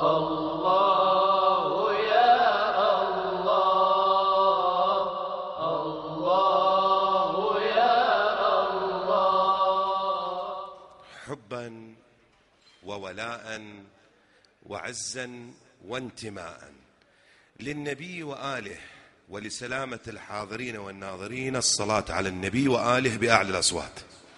الله يا الله، الله يا الله. حبا وولاء وعزا وانتماء للنبي وآله ولسلامة الحاضرين والناظرين، الصلاة على النبي وآله بأعلى الأصوات.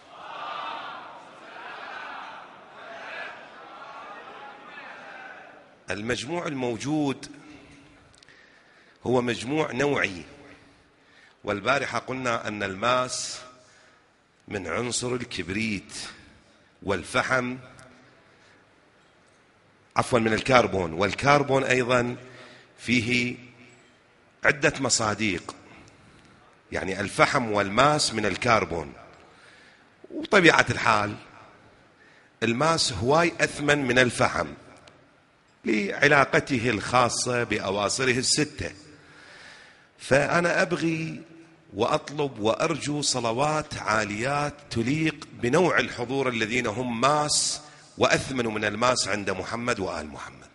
المجموع الموجود هو مجموع نوعي، والبارحة قلنا أن الماس من عنصر الكبريت، والفحم من الكربون، والكربون أيضا فيه عدة مصاديق، يعني الفحم والماس من الكربون. وطبيعة الحال الماس هواي أثمن من الفحم لعلاقته الخاصة بأواصره الستة. فأنا أبغي وأطلب وأرجو صلوات عاليات تليق بنوع الحضور الذين هم ماس وأثمن من الماس عند محمد وآل محمد.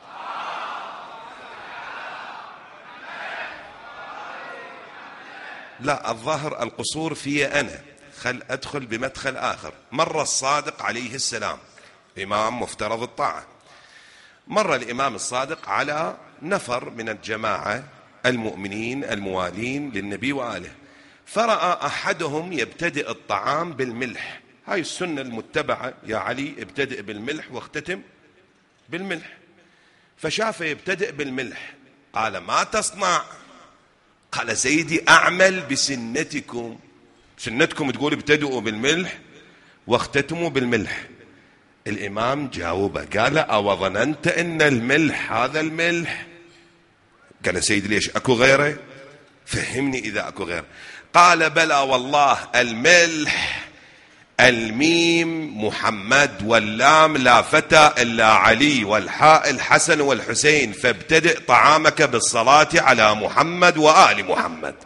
لا، الظاهر القصور في أنا، خل أدخل بمدخل آخر. مر الصادق عليه السلام، إمام مفترض الطاعة، مر الإمام الصادق على نفر من الجماعة المؤمنين الموالين للنبي وآله، فرأى أحدهم يبتدئ الطعام بالملح. هاي السنة المتبعة يا علي، ابتدئ بالملح واختتم بالملح. فشافه يبتدئ بالملح، قال: ما تصنع؟ قال: سيدي أعمل بسنتكم، سنتكم تقول ابتدئوا بالملح واختتموا بالملح. الإمام جاوبه قال: أو ظننت أن الملح هذا الملح؟ قال: سيدي ليش، أكو غيره؟ فهمني إذا أكو غيره. قال: بلى والله، الملح الميم محمد، واللام لا فتى إلا علي، والحاء الحسن والحسين، فابتدئ طعامك بالصلاة على محمد وآل محمد.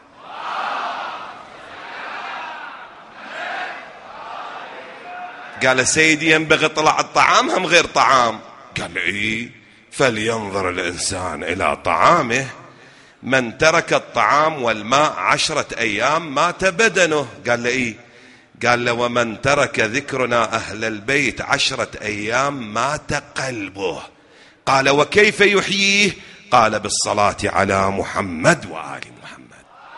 قال: سيدي ينبغي طلع الطعام هم غير طعام؟ قال: إيه، فلينظر الإنسان إلى طعامه، من ترك الطعام والماء 10 أيام مات بدنه. قال له: إيه؟ قال له: ومن ترك ذكرنا أهل البيت 10 أيام مات قلبه. قال: وكيف يحييه؟ قال: بالصلاة على محمد وآل محمد.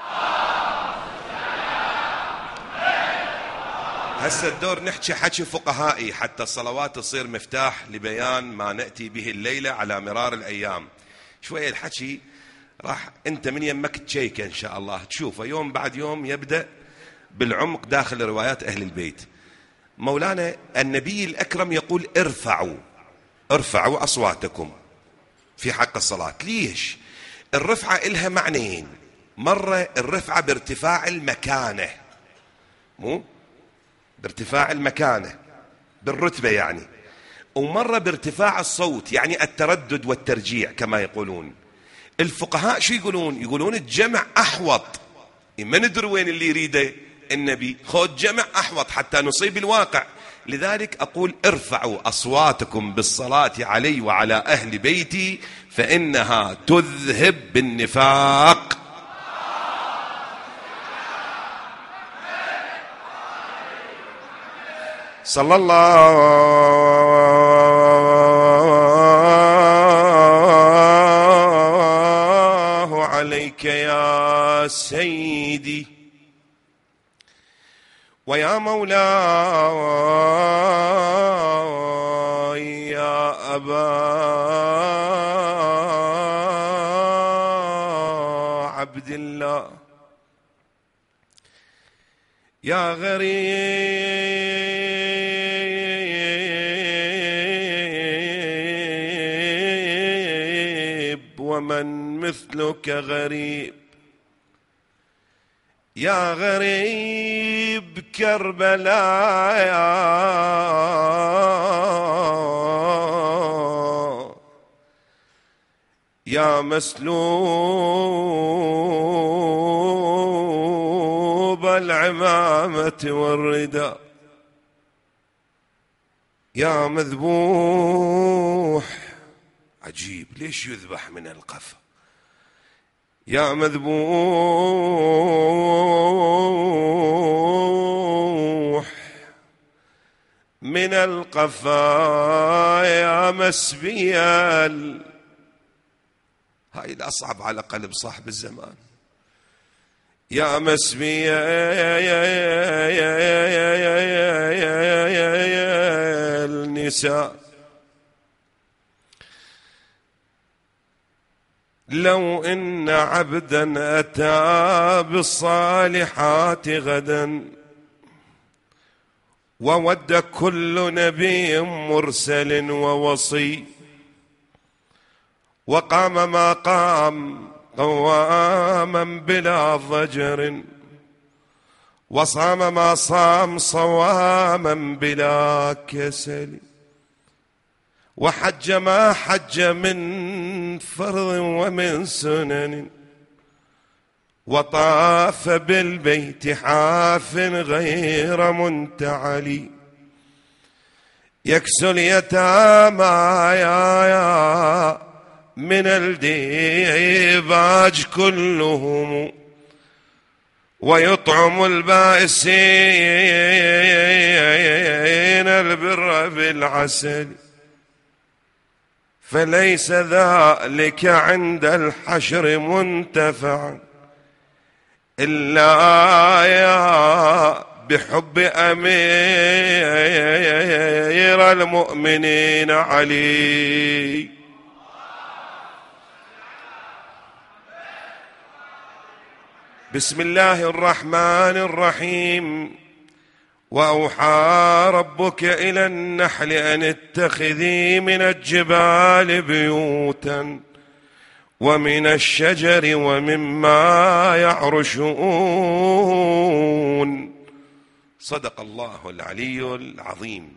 هسه الدور نحكي حكي فقهائي حتى الصلوات تصير مفتاح لبيان ما نأتي به الليلة على مرار الأيام. شوية الحكي راح أنت من يمك تشيك إن شاء الله تشوفه يوم بعد يوم، يبدأ بالعمق داخل روايات أهل البيت. مولانا النبي الأكرم يقول: ارفعوا أصواتكم في حق الصلاة. ليش؟ الرفعة إلها معنيين، مرة الرفعة بارتفاع المكانة، مو بارتفاع المكانة بالرتبة يعني، ومرة بارتفاع الصوت يعني التردد والترجيع كما يقولون. الفقهاء شو يقولون؟ يقولون الجمع أحوط، ما ندري وين اللي يريده النبي، خذ جمع أحوط حتى نصيب الواقع. لذلك أقول: ارفعوا أصواتكم بالصلاة علي وعلى أهل بيتي فإنها تذهب بالنفاق. صلى الله عليك يا سيدي ويا مولاي يا أبا عبد الله، يا غريب ومن مثلك غريب، يا غريب كربلاء يا مسلوب العمامة والرداء، يا مذبوح عجيب، ليش يذبح من القفا؟ يا مذبوح من القفا يا مسبيل. هاي الأصعب على قلب صاحب الزمان. يا مسبيل النساء، لو إن عبدا أتى بالصالحات غدا وود كل نبي مرسل ووصي، وقام ما قام قواما بلا ضجر، وصام ما صام صواما بلا كسل، وحج ما حج من فرض ومن سنن، وطاف بالبيت حاف غير منتعل، يكسو اليتامى يا من الديباج كلهم، ويطعم البائسين البر بالعسل، فليس ذلك عند الحشر منتفعا إلا يا بحب أمير المؤمنين علي. بسم الله الرحمن الرحيم. وأوحى ربك إلى النحل أن اتخذي من الجبال بيوتا ومن الشجر ومما يعرشون. صدق الله العلي العظيم.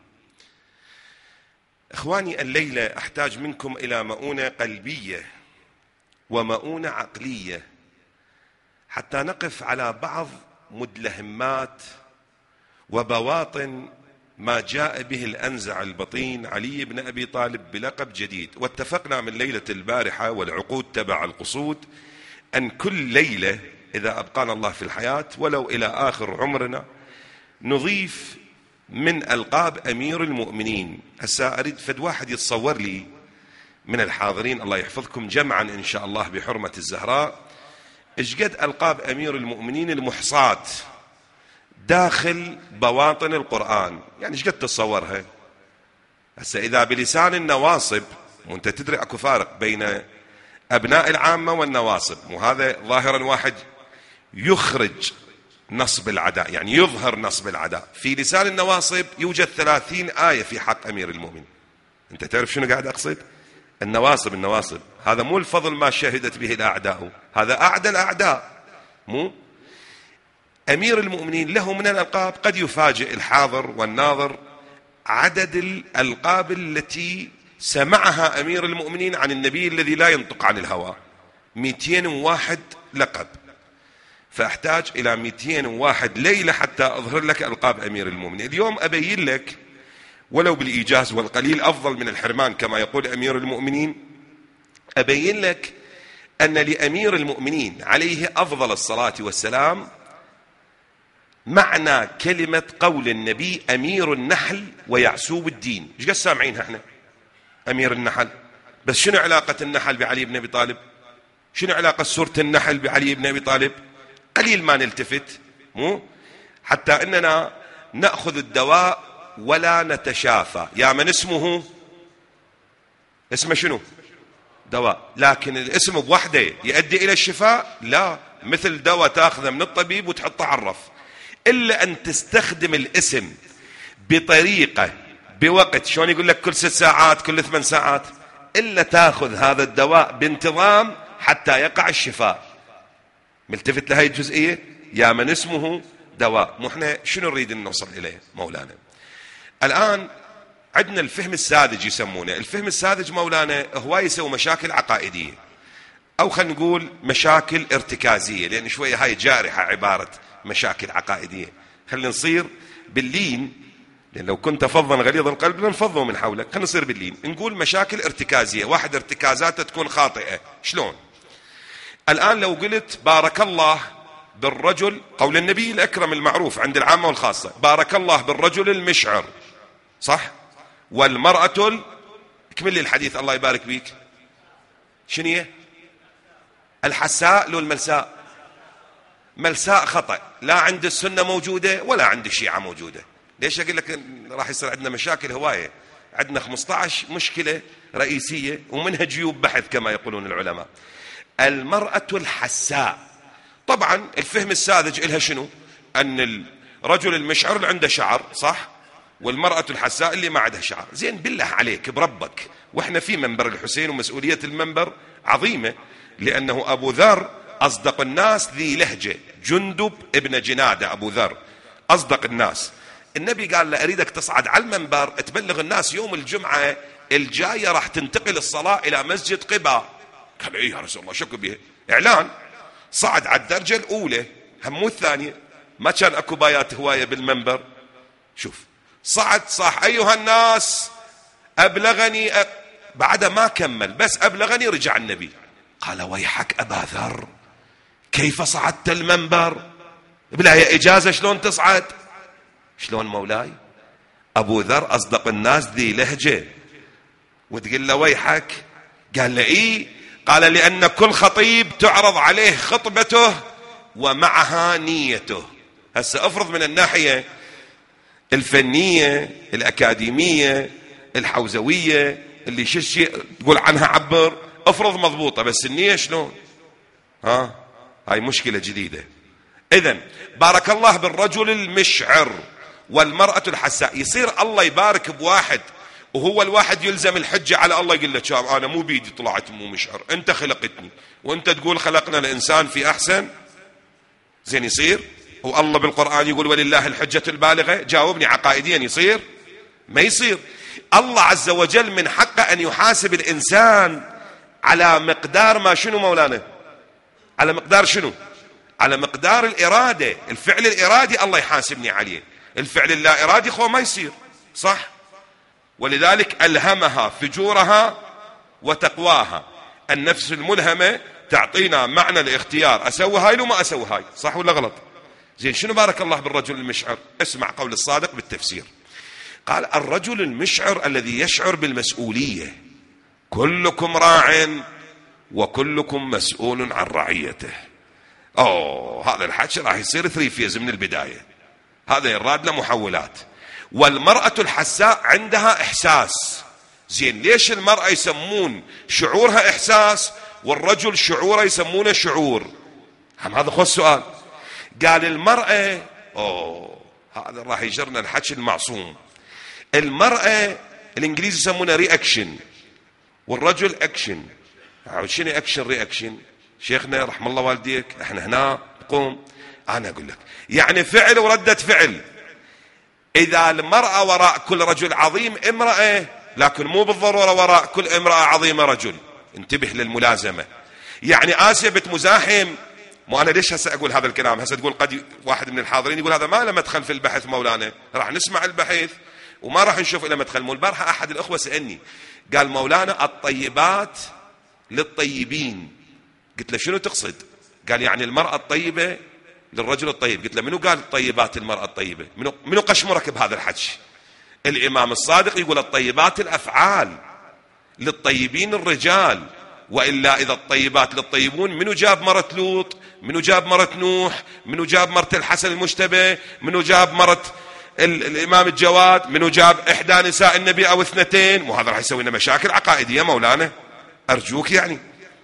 إخواني، الليلة أحتاج منكم إلى مؤونة قلبية ومؤونة عقلية حتى نقف على بعض مدلهمات وبواطن ما جاء به الأنزع البطين علي بن أبي طالب بلقب جديد. واتفقنا من ليلة البارحة والعقود تبع القصود أن كل ليلة إذا أبقانا الله في الحياة ولو إلى آخر عمرنا نضيف من ألقاب أمير المؤمنين. هسا أريد فد واحد يتصور لي من الحاضرين، الله يحفظكم جمعا إن شاء الله بحرمة الزهراء، إيش قد ألقاب أمير المؤمنين المحصاة داخل بواطن القرآن، يعني إيش قد تتصورها؟ هسا إذا بلسان النواصب، وأنت تدري أكو فارق بين أبناء العامة والنواصب، وهذا ظاهرا واحد يخرج نصب العداء، يعني يظهر نصب العداء. في لسان النواصب يوجد 30 آية في حق أمير المؤمنين. أنت تعرف شنو قاعد أقصد؟ النواصب هذا مو الفضل ما شهدت به الأعداء، هذا أعدى الأعداء. مو أمير المؤمنين له من الألقاب قد يفاجئ الحاضر والناظر عدد الألقاب التي سمعها أمير المؤمنين عن النبي الذي لا ينطق عن الهوى. 201 لقب، فأحتاج إلى 201 ليلة حتى أظهر لك ألقاب أمير المؤمنين. اليوم أبين لك ولو بالإيجاز، والقليل أفضل من الحرمان كما يقول أمير المؤمنين، أبين لك أن لأمير المؤمنين عليه أفضل الصلاة والسلام معنى كلمة قول النبي أمير النحل ويعسوب الدين. ايش قد سامعينها احنا؟ أمير النحل، بس شنو علاقة النحل بعلي بن أبي طالب؟ شنو علاقة سورة النحل بعلي بن أبي طالب؟ قليل ما نلتفت، مو حتى أننا نأخذ الدواء ولا نتشافى. يا من اسمه شنو؟ دواء، لكن الاسم بوحده يؤدي إلى الشفاء؟ لا، مثل دواء تأخذه من الطبيب وتحطه على الرف، إلا أن تستخدم الاسم بطريقة بوقت، شلون يقول لك كل 6 ساعات كل 8 ساعات، إلا تأخذ هذا الدواء بانتظام حتى يقع الشفاء. ملتفت لهذه الجزئية؟ يا من اسمه دواء. مو احنا شنو نريد أن نوصل إليه مولانا؟ الآن عندنا الفهم الساذج يسمونه. الفهم الساذج مولانا هو يسوي مشاكل عقائدية، أو خلينا نقول مشاكل ارتكازية، لأن شوية هاي جارحة عبارة مشاكل عقائدية. خلينا نصير باللين لأن لو كنت فظا غليظ القلب لانفضوا من حولك. خلينا نصير باللين. نقول مشاكل ارتكازية، واحد ارتكازاته تكون خاطئة. شلون؟ الآن لو قلت بارك الله بالرجل، قول النبي الأكرم المعروف عند العامة والخاصة، بارك الله بالرجل المشعر، صح؟ والمرأة اكمل لي الحديث الله يبارك بيك. شنية؟ الحساء لو الملساء؟ ملساء خطأ، لا عند السنة موجودة ولا عند الشيعة موجودة. ليش أقول لك راح يصير عندنا مشاكل هواية؟ عندنا 15 مشكلة رئيسية ومنها جيوب بحث كما يقولون العلماء. المرأة الحساء، طبعا الفهم الساذج إلها شنو؟ أن الرجل المشعر اللي عنده شعر، صح؟ والمرأة الحساء اللي ما عندها شعر. زين بالله عليك بربك، واحنا في منبر الحسين ومسؤولية المنبر عظيمة، لأنه أبو ذر أصدق الناس ذي لهجة، جندب ابن جنادة أبو ذر أصدق الناس. النبي قال له أريدك تصعد على المنبر تبلغ الناس يوم الجمعة الجاية راح تنتقل الصلاة إلى مسجد قباء. قال إيه يا رسول الله شكو به؟ إعلان. صعد على الدرجة الأولى، همو الثانية، ما كان أكو بايات هواية بالمنبر. شوف صعد صح أيها الناس أبلغني بعد ما كمل بس أبلغني، رجع النبي قال ويحك أبا ذر كيف صعدت المنبر؟ بلا هي إجازة شلون تصعد؟ شلون مولاي؟ أبو ذر أصدق الناس ذي لهجة وتقول له ويحك؟ قال له إيه؟ قال لأن كل خطيب تعرض عليه خطبته ومعها نيته. هسه افرض من الناحية الفنية الأكاديمية الحوزوية اللي شي تقول عنها عبر، افرض مضبوطة، بس النية شلون؟ هاي مشكلة جديدة. إذن بارك الله بالرجل المشعر والمرأة الحساء. يصير الله يبارك بواحد وهو الواحد يلزم الحجة على الله، يقول له شاب أنا مو بيدي طلعت مو مشعر، أنت خلقتني وأنت تقول خلقنا الإنسان في أحسن. زين يصير؟ والله بالقرآن يقول ولله الحجة البالغة. جاوبني عقائديا يصير؟ ما يصير. الله عز وجل من حقه أن يحاسب الإنسان على مقدار ما شنو مولانا؟ على مقدار شنو؟ على مقدار الإرادة. الفعل الإرادي الله يحاسبني عليه، الفعل اللا إرادي خو ما يصير، صح؟ ولذلك ألهمها فجورها وتقواها. النفس الملهمة تعطينا معنى الاختيار، أسوي هاي لو ما أسوي هاي، صح ولا غلط؟ زين شنو بارك الله بالرجل المشعر؟ اسمع قول الصادق بالتفسير. قال الرجل المشعر الذي يشعر بالمسؤولية. كلكم راع وكلكم مسؤول عن رعيته. هذا الحكي راح يصير 3 فيز من البداية، هذا يراد له محولات. والمرأة الحساء عندها إحساس. زين ليش المرأة يسمون شعورها إحساس والرجل شعوره يسمونه شعور؟ هذا خو السؤال. قال المرأة هذا راح يجرنا الحكي المعصوم. المرأة الإنجليزي يسمونه رياكشن والرجل أكشن. شنو أكشن رياكشن؟ شيخنا رحم الله والديك احنا هنا قوم أنا أقول لك يعني فعل وردة فعل. إذا المرأة وراء كل رجل عظيم امرأة، لكن مو بالضرورة وراء كل امرأة عظيمة رجل. انتبه للملازمة. يعني آسيا بنت مزاحم، مو أنا ليش هسه أقول هذا الكلام؟ هسه تقول قد واحد من الحاضرين يقول هذا ما له مدخل في البحث مولانا، راح نسمع البحث وما راح نشوف له مدخل. البارحة أحد الأخوة سألني قال مولانا الطيبات للطيبين. قلت له شنو تقصد؟ قال يعني المرأة الطيبة للرجل الطيب. قلت له منو قال الطيبات المرأة الطيبة؟ منو قشمرك بهذا الحكي؟ الإمام الصادق يقول الطيبات الأفعال للطيبين الرجال. وإلا إذا الطيبات للطيبون منو جاب مرة لوط؟ منو جاب مرة نوح؟ منو جاب مرة الحسن المجتبى؟ منو جاب مرة الإمام الجواد؟ منو جاب إحدى نساء النبي أو 2؟ وهذا راح يسوي لنا مشاكل عقائدية مولانا أرجوك يعني.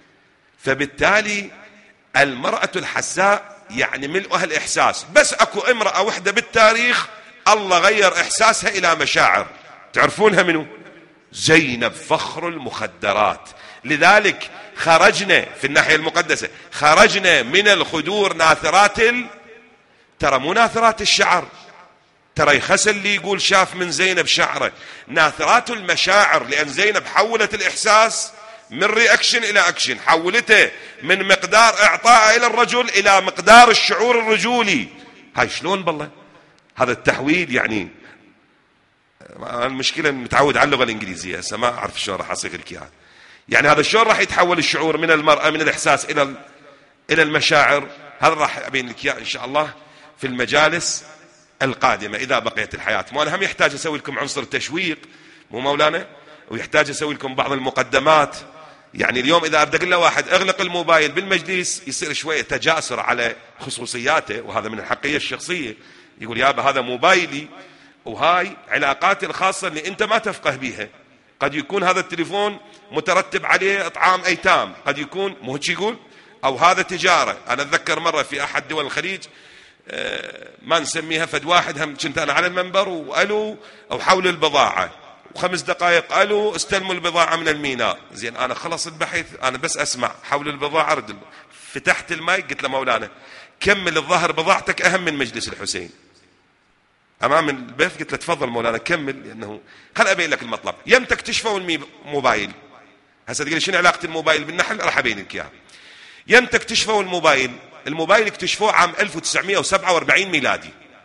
فبالتالي المرأة الحساء يعني ملؤها الإحساس. بس أكو امرأة وحدة بالتاريخ الله غير إحساسها إلى مشاعر، تعرفونها منو؟ زينب فخر المخدرات. لذلك خرجنا في الناحية المقدسة، خرجنا من الخدور ناثرات ترى مو ناثرات الشعر، ترى يخسل اللي يقول شاف من زينب شعره، ناثرات المشاعر. لأن زينب حولت الإحساس من رياكشن إلى أكشن، حولته من مقدار إعطاء إلى الرجل إلى مقدار الشعور الرجولي. هاي شلون بالله هذا التحويل؟ يعني المشكلة متعود على اللغة الإنجليزية، هسه ما أعرف شلون راح أصيغ لك إياها. يعني هذا شلون راح يتحول الشعور من المرأة من الإحساس إلى المشاعر؟ هذا راح أبين لك إياه إن شاء الله في المجالس القادمة إذا بقيت الحياة. مولانا هم يحتاج أسوي لكم عنصر تشويق، مو مولانا؟ ويحتاج أسوي لكم بعض المقدمات. يعني اليوم إذا أردق له واحد أغلق الموبايل بالمجلس يصير شوية تجاسر على خصوصياته، وهذا من الحقية الشخصية. يقول يابا هذا موبايلي وهاي علاقاتي الخاصة اللي أنت ما تفقه بيها. قد يكون هذا التليفون مترتب عليه إطعام أيتام، قد يكون مو هيك يقول، أو هذا تجارة. أنا أتذكر مرة في أحد دول الخليج ما نسميها، فد واحد هم كنت أنا على المنبر وقالوا أو حول البضاعة، و5 دقائق قالوا استلموا البضاعة من الميناء. زين أنا خلص البحث، أنا بس أسمع حول البضاعة رد. فتحت الماي قلت له مولانا كمل، الظاهر بضاعتك أهم من مجلس الحسين. أمام البث قلت له تفضل مولانا كمل، لأنه خل أبين لك المطلب. يمتى اكتشفوا الموبايل؟ هسه تقول شنو علاقة الموبايل بالنحل؟ راح أبين لك إياها. يمتى اكتشفوا الموبايل؟ الموبايل اكتشفوه عام 1947 ميلادي.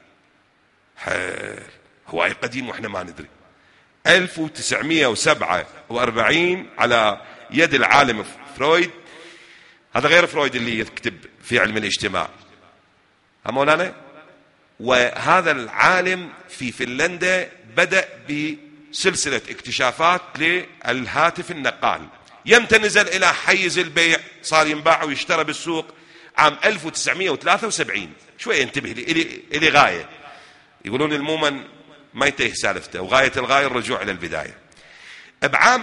هواي قديم وإحنا ما ندري. 1947 على يد العالم فرويد. هذا غير فرويد اللي يكتب في علم الاجتماع، ها مولانا. وهذا العالم في فنلندا بدأ بسلسلة اكتشافات للهاتف النقال. يمتى نزل إلى حيز البيع صار ينباع ويشترى بالسوق؟ عام 1973. شوية انتبه لي غاية. يقولون المومن ما ينتهي سالفته، وغاية الغاية الرجوع إلى البداية. بعام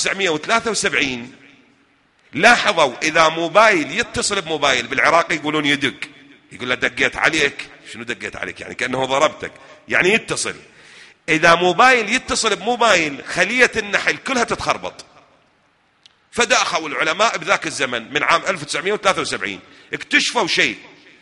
1973 لاحظوا إذا موبايل يتصل بموبايل، بالعراق يقولون يدق، يقول له دقيت عليك. شنو دقيت عليك؟ يعني كأنه ضربتك، يعني يتصل. إذا موبايل يتصل بموبايل خلية النحل كلها تتخربط. فداخلوا العلماء بذاك الزمن من عام 1973 اكتشفوا شيء،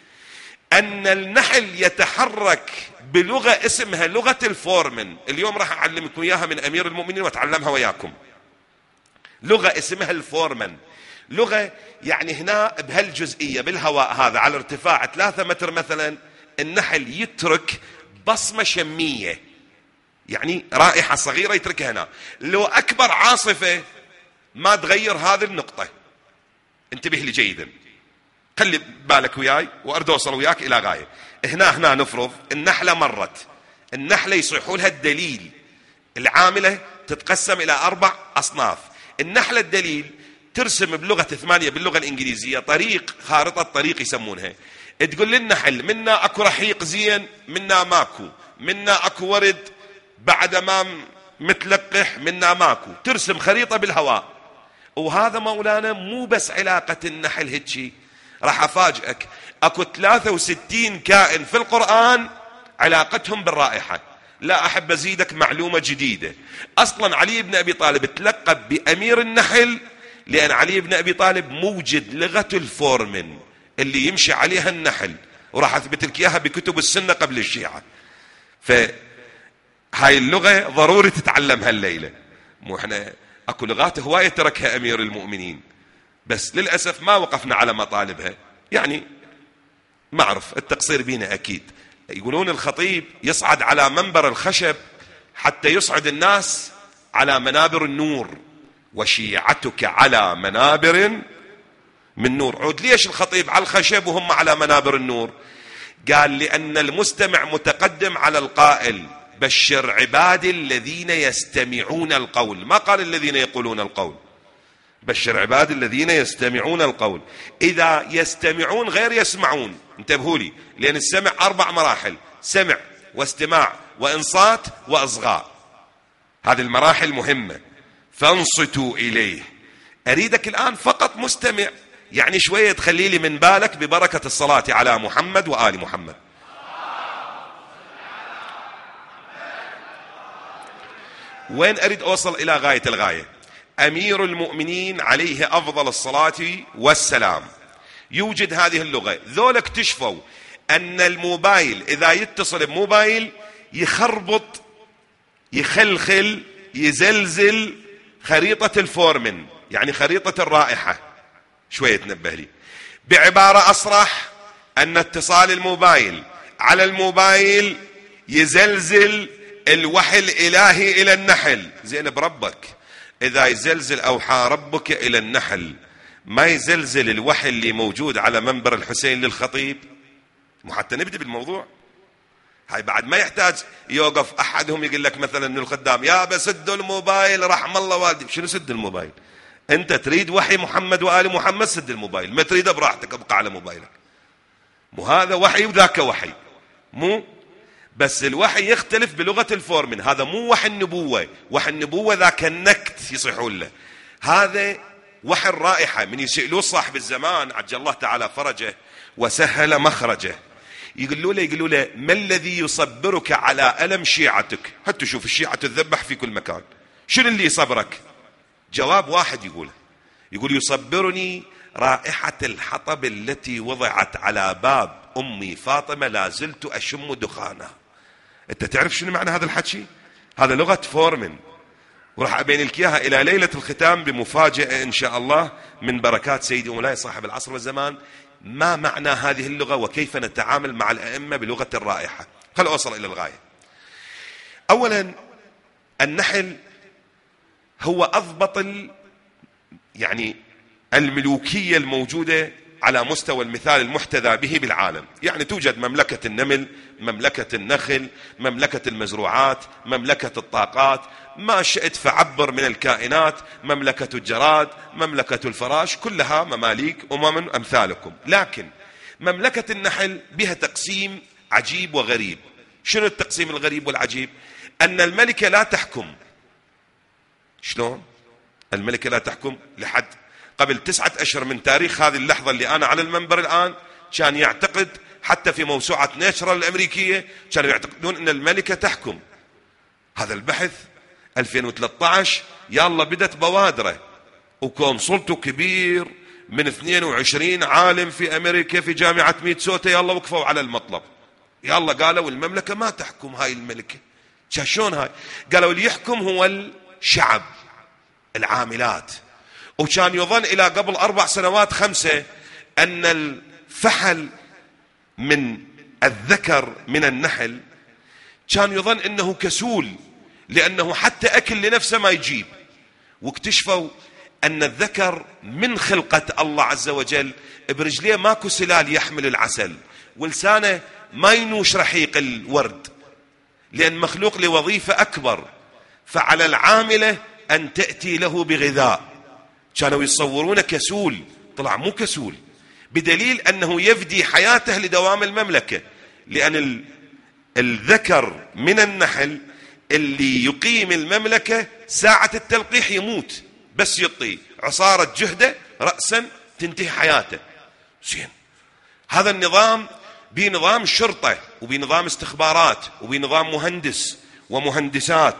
أن النحل يتحرك بلغة اسمها لغة الفورمن. اليوم راح أعلمكم إياها من أمير المؤمنين وأتعلمها وياكم. لغة اسمها الفورمن، لغة يعني هنا بهالجزئية بالهواء هذا على ارتفاع 3 متر مثلا، النحل يترك بصمة شمية، يعني رائحة صغيرة يتركها هنا. لو أكبر عاصفة ما تغير هذه النقطة. انتبه لي جيدا، خلي بالك وياي وأريد أوصل وياك إلى غاية. هنا نفرض النحلة مرت، النحلة يصيحوا لها الدليل. العاملة تتقسم إلى 4 أصناف. النحلة الدليل ترسم بلغة 8 باللغة الإنجليزية طريق، خارطة طريق يسمونها. تقول للنحل منا أكو رحيق زين، منا ماكو، منا أكو ورد بعد ما متلقح، منا ماكو. ترسم خريطة بالهواء. وهذا مولانا مو بس علاقة النحل هيك، راح أفاجئك أكو 63 كائن في القرآن علاقتهم بالرائحة. لا أحب أزيدك معلومة جديدة. أصلا علي بن أبي طالب تلقب بأمير النحل لأن علي بن أبي طالب موجد لغة الفورمن اللي يمشي عليها النحل، وراح أثبت لك إياها بكتب السنة قبل الشيعة. فهاي اللغة ضروري تتعلمها الليلة. مو احنا أكو لغات هواية تركها أمير المؤمنين، بس للأسف ما وقفنا على مطالبها. يعني ما أعرف التقصير بينا أكيد. يقولون الخطيب يصعد على منبر الخشب حتى يصعد الناس على منابر النور، وشيعتك على منابر من نور. عود ليش الخطيب على الخشب وهم على منابر النور؟ قال لأن المستمع متقدم على القائل، بشر عبادي الذين يستمعون القول. ما قال الذين يقولون القول، بشر عبادي الذين يستمعون القول. إذا يستمعون غير يسمعون، انتبهوا لي، لأن السمع 4 مراحل: سمع واستماع وإنصات وإصغاء. هذه المراحل مهمة، فانصتوا إليه. أريدك الآن فقط مستمع، يعني شوية تخلي لي من بالك ببركة الصلاة على محمد وآل محمد. وين أريد أوصل إلى غاية الغاية؟ أمير المؤمنين عليه أفضل الصلاة والسلام يوجد هذه اللغة. ذولا اكتشفوا أن الموبايل إذا يتصل بموبايل يخربط، يخلخل، يزلزل خريطة الفورمن، يعني خريطة الرائحة. شوية تنبه لي. بعبارة أصرح، أن اتصال الموبايل على الموبايل يزلزل الوحي الإلهي إلى النحل. زين بربك إذا يزلزل أوحى ربك إلى النحل، ما يزلزل الوحي اللي موجود على منبر الحسين للخطيب؟ مو حتى نبدأ بالموضوع. هاي بعد ما يحتاج يوقف أحدهم يقول لك مثلا من الخدام يا بسدوا الموبايل رحم الله والدي. شنو سد الموبايل؟ أنت تريد وحي محمد وآل محمد سد الموبايل، ما تريده براحتك ابقى على موبايلك. مو هذا وحي وذاك وحي، مو بس الوحي يختلف بلغة الفورمن. هذا مو وحي النبوة، وحي النبوة ذاك النكت يصيحون له. هذا وحي الرائحة. من يسألوه صاحب الزمان عجل الله تعالى فرجه وسهل مخرجه، يقولوا له ما الذي يصبرك على ألم شيعتك؟ حتى شوف الشيعة تذبح في كل مكان، شنو اللي يصبرك؟ جواب واحد يقول يصبرني رائحة الحطب التي وضعت على باب أمي فاطمة لا زلت أشم دخانها. أنت تعرف شنو معنى هذا الحكي؟ هذا لغة فورمن، وراح أبين لك إياها إلى ليلة الختام بمفاجأة إن شاء الله من بركات سيدي ومولاي صاحب العصر والزمان، ما معنى هذه اللغة وكيف نتعامل مع الأئمة بلغة الرائحة. خل أوصل إلى الغاية. أولا النحل هو أضبط يعني الملوكية الموجودة على مستوى المثال المحتذى به بالعالم. يعني توجد مملكة النمل، مملكة النخل، مملكة المزروعات، مملكة الطاقات، ما شئت فعبر من الكائنات، مملكة الجراد، مملكة الفراش، كلها مماليك أمم أمثالكم. لكن مملكة النحل بها تقسيم عجيب وغريب. شنو التقسيم الغريب والعجيب؟ أن الملكة لا تحكم. شلون؟ الملكة لا تحكم. لحد قبل 9 أشهر من تاريخ هذه اللحظة اللي أنا على المنبر الآن كان يعتقد حتى في موسوعة نيتشرال الأمريكية كانوا يعتقدون أن الملكة تحكم. هذا البحث 2013 يلا بدت بوادره، وكونسلته كبير من 22 عالم في أمريكا في جامعة مينيسوتا يلا وقفوا على المطلب. يلا قالوا المملكة ما تحكم هاي الملكة. شلون هاي؟ قالوا اللي يحكم هو الشعب، العاملات. وكان يظن إلى قبل 4 سنوات 5 أن الفحل من الذكر من النحل كان يظن أنه كسول، لأنه حتى أكل لنفسه ما يجيب. واكتشفوا أن الذكر من خلقة الله عز وجل برجليه ماكو سلال يحمل العسل، ولسانه ما ينوش رحيق الورد، لأن مخلوق لوظيفة أكبر. فعلى العاملة أن تأتي له بغذاء. كانوا يصورونه كسول، طلع مو كسول، بدليل أنه يفدي حياته لدوام المملكة. لأن الذكر من النحل اللي يقيم المملكة ساعة التلقيح يموت، بس يعطي عصارة جهده رأسا تنتهي حياته. زين، هذا النظام بنظام شرطة وبنظام استخبارات وبنظام مهندس ومهندسات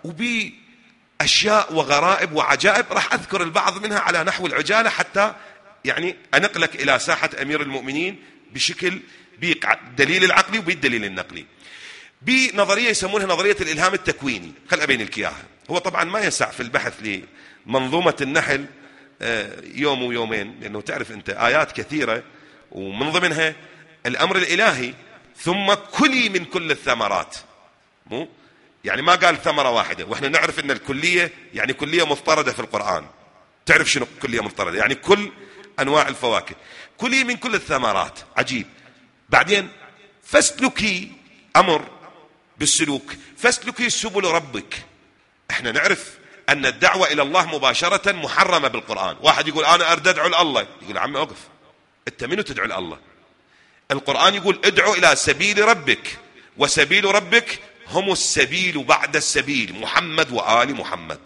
وبأشياء وغرائب وعجائب، راح أذكر البعض منها على نحو العجالة حتى يعني أنقلك إلى ساحة أمير المؤمنين بشكل بالدليل العقلي وبالدليل النقلي. بنظرية يسمونها نظرية الإلهام التكويني. خل أبين لك إياها. هو طبعا ما يسع في البحث لمنظومة النحل يوم ويومين، لأنه تعرف أنت آيات كثيرة ومن ضمنها الأمر الإلهي ثم كلي من كل الثمرات. مو يعني ما قال ثمرة واحدة، وإحنا نعرف أن الكلية يعني كلية مفترضة في القرآن. تعرف شنو كلية مفترضة؟ يعني كل أنواع الفواكه. كلي من كل الثمرات. عجيب. بعدين فاسلكي، أمر بالسلوك، فاسلكي سبل ربك. احنا نعرف أن الدعوة إلى الله مباشرة محرمة بالقرآن. واحد يقول أنا أريد أدعو لله، يقول عمي أوقف، أنت منو تدعو لله؟ القرآن يقول ادعو إلى سبيل ربك، وسبيل ربك هم السبيل بعد السبيل، محمد وآل محمد.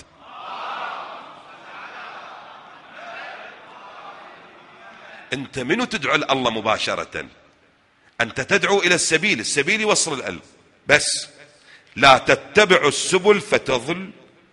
أنت منو تدعو لله مباشرة؟ أنت تدعو إلى السبيل، السبيل يوصل القلب بس. لا تتبعوا السبل فتضل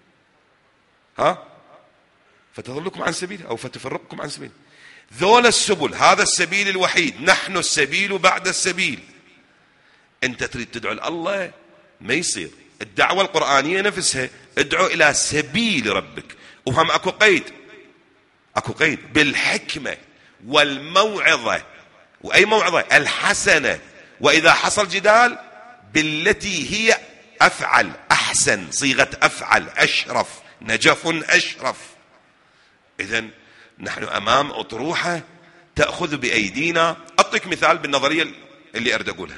فتضلكم عن سبيل أو فتفرقكم عن سبيل. ذول السبل، هذا السبيل الوحيد، نحن السبيل بعد السبيل. أنت تريد تدعو لله ما يصير. الدعوة القرآنية نفسها ادعو إلى سبيل ربك، وهم أكو قيد بالحكمة والموعظة. وأي موعظة؟ الحسنة. وإذا حصل جدال بالتي هي أفعل، أحسن، صيغة أفعل، أشرف، نجف أشرف. إذن نحن أمام أطروحة تأخذ بأيدينا. أعطيك مثال بالنظرية اللي أريد أقولها.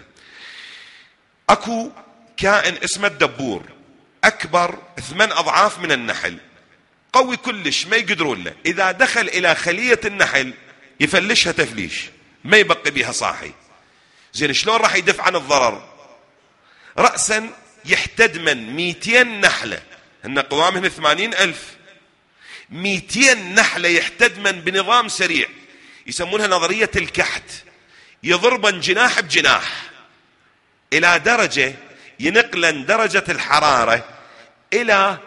أكو كائن اسمه الدبور، أكبر 8 أضعاف من النحل، قوي كلش ما يقدرون له. إذا دخل إلى خلية النحل يفلشها تفليش، ما يبقي بيها صاحي. زين شلون راح يدفع عن الضرر؟ رأسا يحتدمن 200 نحلة، هن قوامهم 80,000، 200 نحلة يحتدمن بنظام سريع، يسمونها نظرية الكحت. يضربن جناح بجناح إلى درجة ينقلن درجة الحرارة إلى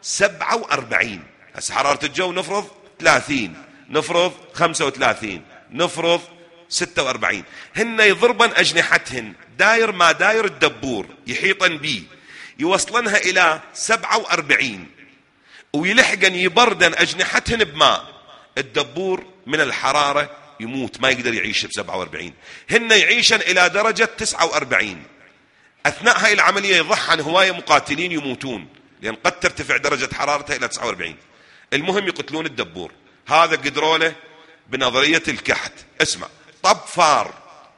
47. هسه حرارة الجو نفرض 30، نفرض 35، نفرض 46. هن يضربن أجنحتهن داير ما داير الدبور، يحيطن بيه، يوصلنها إلى 47، ويلحقن يبردن أجنحتهن بماء. الدبور من الحرارة يموت، ما يقدر يعيش ب47. هن يعيشن إلى درجة 49. أثناء هاي العملية يضحن هواية مقاتلين يموتون، لأن قد ترتفع درجة حرارتها إلى 49. المهم يقتلون الدبور. هذا قدروا له بنظرية الكحت. اسمع، طب فار،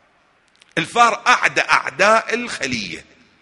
الفار أعداء الخلية.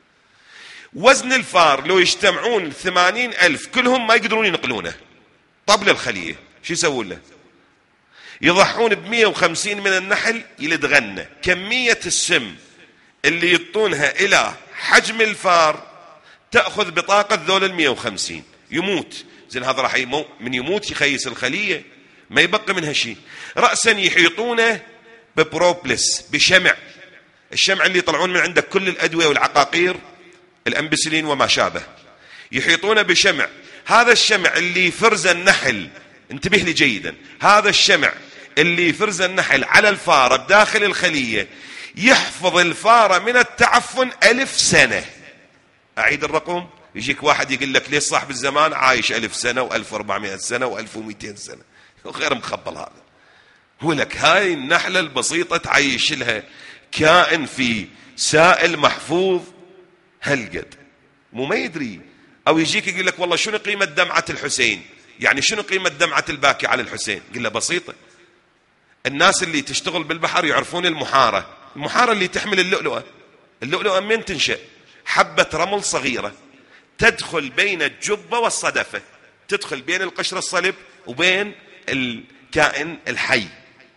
وزن الفار لو يجتمعون 80,000 كلهم ما يقدرون ينقلونه. طب للخلية شو يسوون له؟ يضحون ب150 من النحل يلد غنة. كمية السم اللي يطونها إلى حجم الفار تأخذ بطاقة ذول 150، يموت. زين هذا راح من يموت يخيس الخلية، ما يبقى منها شيء. رأسا يحيطونه ببروبلس، بشمع، الشمع اللي يطلعون من عندك كل الأدوية والعقاقير، الأمبسلين وما شابه، يحيطونه بشمع. هذا الشمع اللي يفرز النحل، انتبه لي جيدا، هذا الشمع اللي يفرز النحل على الفارة بداخل الخلية يحفظ الفارة من التعفن 1000 سنة. أعيد الرقم، يجيك واحد يقول لك ليش صاحب الزمان عايش 1000 سنة و1400 سنة و1200 سنة، غير مخبل هذا. هو لك هاي النحلة البسيطة تعيش لها كائن في سائل محفوظ هالقد، مو ما يدري. أو يجيك يقول لك والله شنو قيمة دمعة الحسين، يعني شنو قيمة دمعة الباكي على الحسين؟ قل له بسيطة. الناس اللي تشتغل بالبحر يعرفون المحارة اللي تحمل اللؤلؤة. اللؤلؤة من تنشأ؟ حبة رمل صغيرة تدخل بين الجبة والصدفة، تدخل بين القشر الصلب وبين الكائن الحي،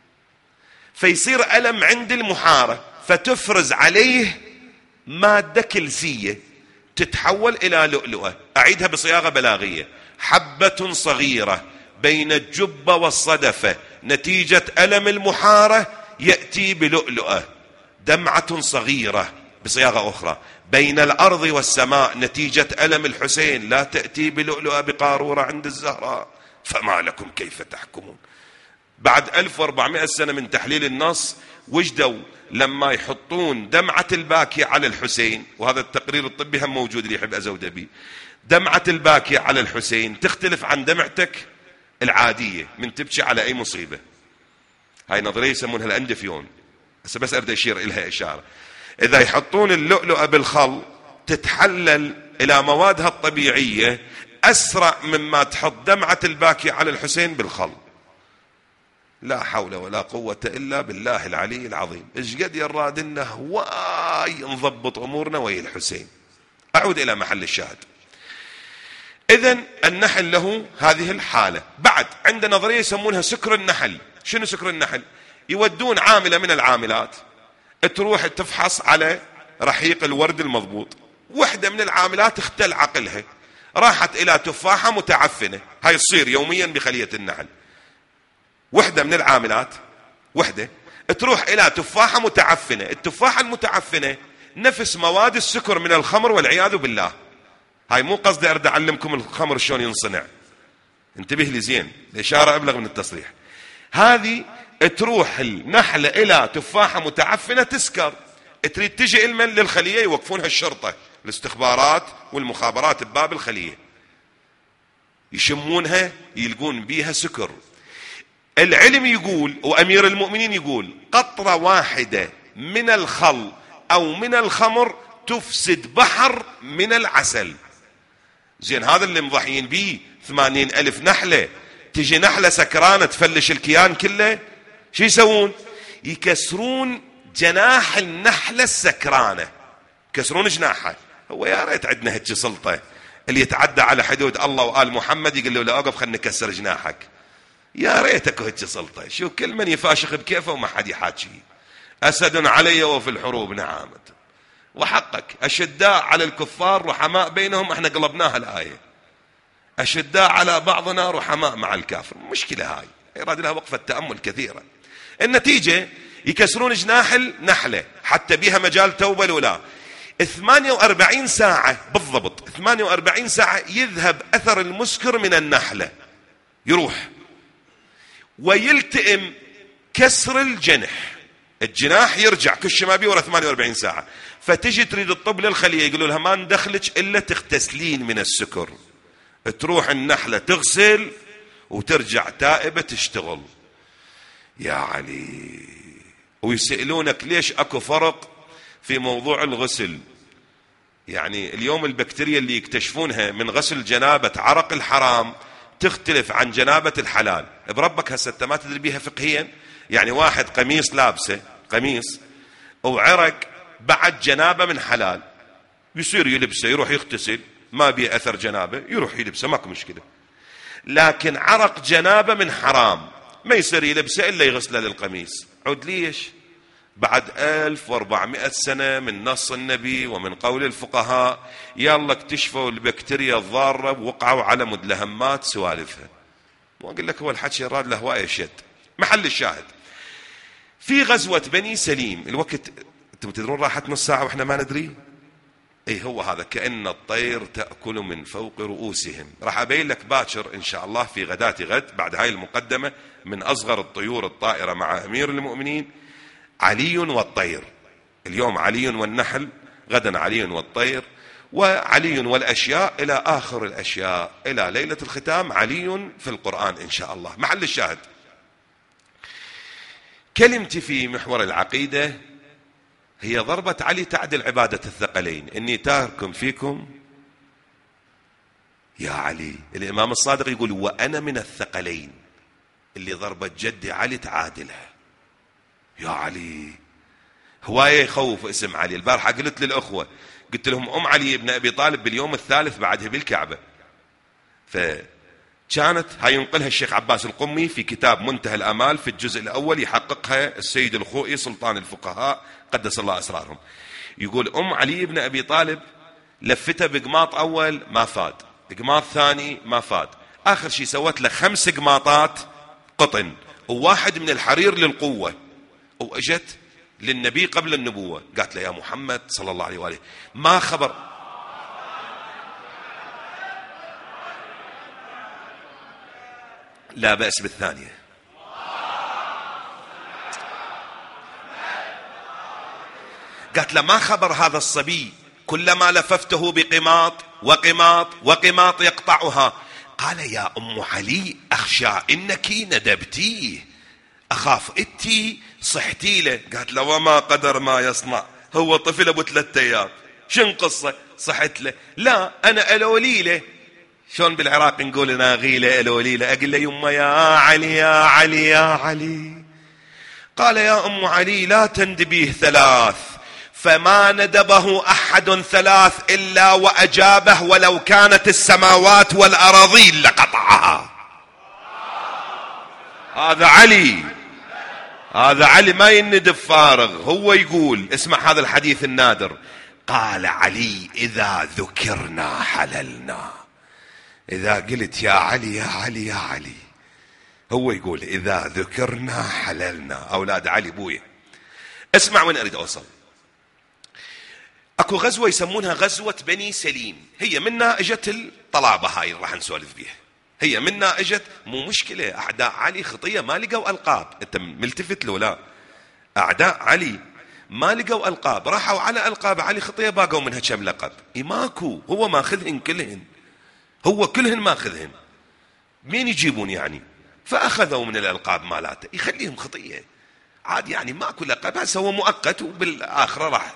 فيصير ألم عند المحارة، فتفرز عليه مادة كلسية تتحول إلى لؤلؤة. أعيدها بصياغة بلاغية: حبة صغيرة بين الجبة والصدفة نتيجة ألم المحارة يأتي بلؤلؤة. دمعة صغيرة بصياغة أخرى بين الأرض والسماء نتيجة ألم الحسين لا تأتي بلؤلؤة بقارورة عند الزهراء. فما لكم كيف تحكمون؟ بعد 1400 سنة من تحليل النص وجدوا لما يحطون دمعة الباكي على الحسين، وهذا التقرير الطبي هم موجود اللي يحب أزود به، دمعة الباكي على الحسين تختلف عن دمعتك العادية من تبكي على أي مصيبة. هاي نظرية يسمونها الأندفيون، بس أريد أشير إلها إشارة. إذا يحطون اللؤلؤة بالخل تتحلل إلى موادها الطبيعية أسرع مما تحط دمعة الباكي على الحسين بالخل. لا حول ولا قوة إلا بالله العلي العظيم. إيش قد يراد إنه هواي نضبط أمورنا ويا الحسين. أعود إلى محل الشاهد. إذن النحل له هذه الحالة. بعد عند نظرية يسمونها سكر النحل. شنو سكر النحل؟ يودون عاملة من العاملات تروح تفحص على رحيق الورد المضبوط، وحدة من العاملات اختل عقلها، راحت إلى تفاحة متعفنة. هاي تصير يوميا بخلية النحل. وحدة من العاملات، وحدة تروح إلى تفاحة متعفنة. التفاحة المتعفنة نفس مواد السكر من الخمر والعياذ بالله. هاي مو قصدي أرد أعلمكم الخمر شلون ينصنع، انتبه لي زين، الإشارة أبلغ من التصريح. هذه تروح النحلة إلى تفاحة متعفنة تسكر، تريد تجي المن للخلية، يوقفونها الشرطة الاستخبارات والمخابرات بباب الخلية، يشمونها يلقون بيها سكر. العلم يقول وأمير المؤمنين يقول قطرة واحدة من الخل أو من الخمر تفسد بحر من العسل. زين هذا اللي مضحيين بيه 80,000 نحلة، تجي نحلة سكرانة تفلش الكيان كله، شو يسوون؟ يكسرون جناح النحلة السكرانة، يكسرون جناحها. هو يا ريت عندنا هيك سلطة، اللي يتعدى على حدود الله وآل محمد يقول له لا أوقف خلنا نكسر جناحك. يا ريتك هيك سلطة. شو كل من يفاشخ بكيفه وما حد يحاكي. أسد علي وفي الحروب نعامة، وحقك أشداء على الكفار رحماء بينهم، احنا قلبناها الآية، أشداء على بعضنا رحماء مع الكافر. مشكلة هاي يراد لها وقفة تأمل كثيرة. النتيجة يكسرون جناح النحلة حتى بها مجال توبة الأولى. 48 ساعة بالضبط، 48 ساعة يذهب أثر المسكر من النحلة، يروح ويلتئم كسر الجناح يرجع كل ما بيه ورا 48 ساعة. فتجي تريد الطب للخلية يقولوا لها ما ندخلك إلا تغتسلين من السكر. تروح النحلة تغسل وترجع تائبة تشتغل. يا علي. ويسألونك ليش أكو فرق في موضوع الغسل. يعني اليوم البكتيريا اللي يكتشفونها من غسل جنابة عرق الحرام تختلف عن جنابة الحلال. بربك هسه انت ما تدري بيها فقهيا. يعني واحد قميص لابسه قميص وعرق بعد جنابة من حلال، يصير يلبسه يروح يغتسل، ما بيه أثر جنابة يروح يلبسه ماكو مشكلة. لكن عرق جنابة من حرام ما يصير يلبسه إلا يغسله للقميص. عود ليش؟ بعد 1400 سنة من نص النبي ومن قول الفقهاء يلا اكتشفوا البكتيريا الضارة ووقعوا على مدلهمات سوالفها. وأقول لك هو الحكي راد له هواية شد. محل الشاهد في غزوة بني سليم، الوقت انتم تدرون راحت نص ساعة واحنا ما ندري. اي هو هذا كأن الطير تأكل من فوق رؤوسهم. راح أبين لك باكر إن شاء الله في غداة غد بعد هاي المقدمة من أصغر الطيور الطائرة مع أمير المؤمنين علي والطير. اليوم علي والنحل، غدا علي والطير، وعلي والأشياء إلى آخر الأشياء إلى ليلة الختام علي في القرآن إن شاء الله. محل الشاهد كلمتي في محور العقيدة هي ضربة علي تعدل عبادة الثقلين. إني تارك فيكم يا علي. الإمام الصادق يقول وأنا من الثقلين، اللي ضربة جدي علي تعادلها. يا علي هواية يخوف اسم علي. البارحة قلت للأخوة قلت لهم علي بن أبي طالب باليوم الثالث بعدها بالكعبة. فكانت هاي ينقلها الشيخ عباس القمي في كتاب منتهى الأمال في الجزء الأول، يحققها السيد الخوئي سلطان الفقهاء قدس الله أسرارهم. يقول علي بن أبي طالب لفته بقماط أول ما فاد، قماط ثاني ما فاد، آخر شيء سوت له 5 قماطات قطن وواحد من الحرير للقوة. وأجت للنبي قبل النبوة قالت له يا محمد صلى الله عليه وآله ما خبر. لا بأس بالثانية. قالت له ما خبر هذا الصبي كلما لففته بقماط وقماط وقماط يقطعها. قال يا أم علي أخشى إنك ندبتيه، أخاف إتي صحتي له. قالت له وما قدر ما يصنع، هو طفل أبو 3 أيام شن قصة صحت له؟ لا أنا ألوليله. شون بالعراق نقول ناغيله ألوليله. أقول له يما يا علي يا علي يا علي. قال يا أم علي لا تندبيه 3، فما ندبه أحد 3 إلا وأجابه ولو كانت السماوات والأراضين لقطعها. هذا علي، هذا علي ما يندب فارغ. هو يقول اسمع هذا الحديث النادر. قال علي إذا ذكرنا حللنا. إذا قلت يا علي يا علي يا علي، هو يقول إذا ذكرنا حللنا. أولاد علي بويا اسمع وين أريد أوصل. أكو غزوة يسمونها غزوة بني سليم، هي منا اجت الطلابة هاي راح نسولف بيها. هي منا اجت مو مشكلة. أعداء علي خطية ما لقوا ألقاب. أنت ملتفت له لا؟ أعداء علي ما لقوا ألقاب، راحوا على ألقاب علي خطية باقوا منها كم لقب. ماكو، هو ماخذهن كلهن، هو كلهن ماخذهن. مين يجيبون يعني؟ فأخذوا من الألقاب مالاته يخليهم خطية عادي. يعني ماكو لقب، هسه هو مؤقت وبالآخرة راح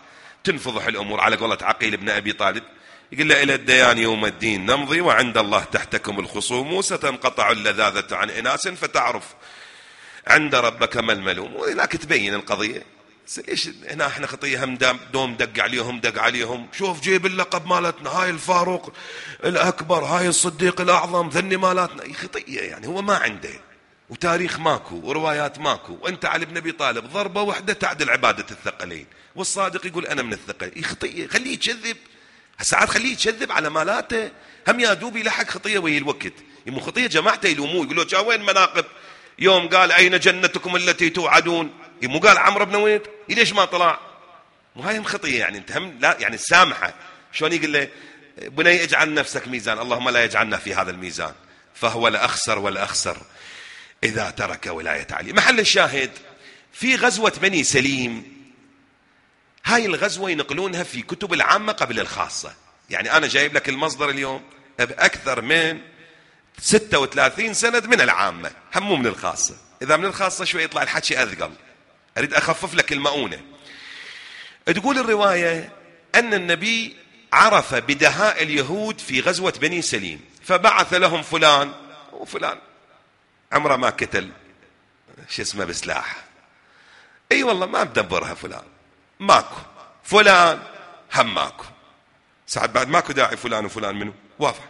تنفضح الأمور على قولة عقيل بن أبي طالب، يقول له إلى الديان يوم الدين نمضي وعند الله تحتكم الخصوم، ستنقطع اللذاذة عن إناس فتعرف عند ربك ما الملوم. ولكن تبين القضية ليش هنا احنا خطية هم دوم دق عليهم شوف جيب اللقب مالتنا، هاي الفاروق الأكبر، هاي الصديق الأعظم، ذني مالتنا. خطية يعني هو ما عنده، وتاريخ ماكو، وروايات ماكو. وانت علي بن أبي طالب ضربة واحدة تعدل عبادة الثقلين، والصادق يقول أنا من الثقلين. خطية، خليه يكذب ساعات، خليه يكذب على مالاته، هم يا دوب يلحق خطية ويا الوقت. يمو خطية جماعته يلوموه يقولوا جا وين مناقب يوم قال أين جنتكم التي توعدون، مو قال عمرو بن ويد ليش ما طلع؟ مو هاي خطية يعني انت هم لا يعني السامحة. شلون يقول له بني اجعل نفسك ميزان، اللهم لا يجعلنا في هذا الميزان، فهو الأخسر والأخسر إذا ترك ولاية علي. محل الشاهد في غزوة بني سليم، هاي الغزوة ينقلونها في كتب العامة قبل الخاصة. يعني أنا جايب لك المصدر اليوم بأكثر من 36 سند من العامة، هم مو من الخاصة. إذا من الخاصة شوي يطلع الحكي أثقل، أريد أخفف لك المؤونة. تقول الرواية أن النبي عرف بدهاء اليهود في غزوة بني سليم، فبعث لهم فلان وفلان، عمره ما كتل شو اسمه بسلاح، اي والله ما مدبرها، فلان ماكو، فلان هم ماكو، ساعات بعد ماكو داعي فلان وفلان منه واضح.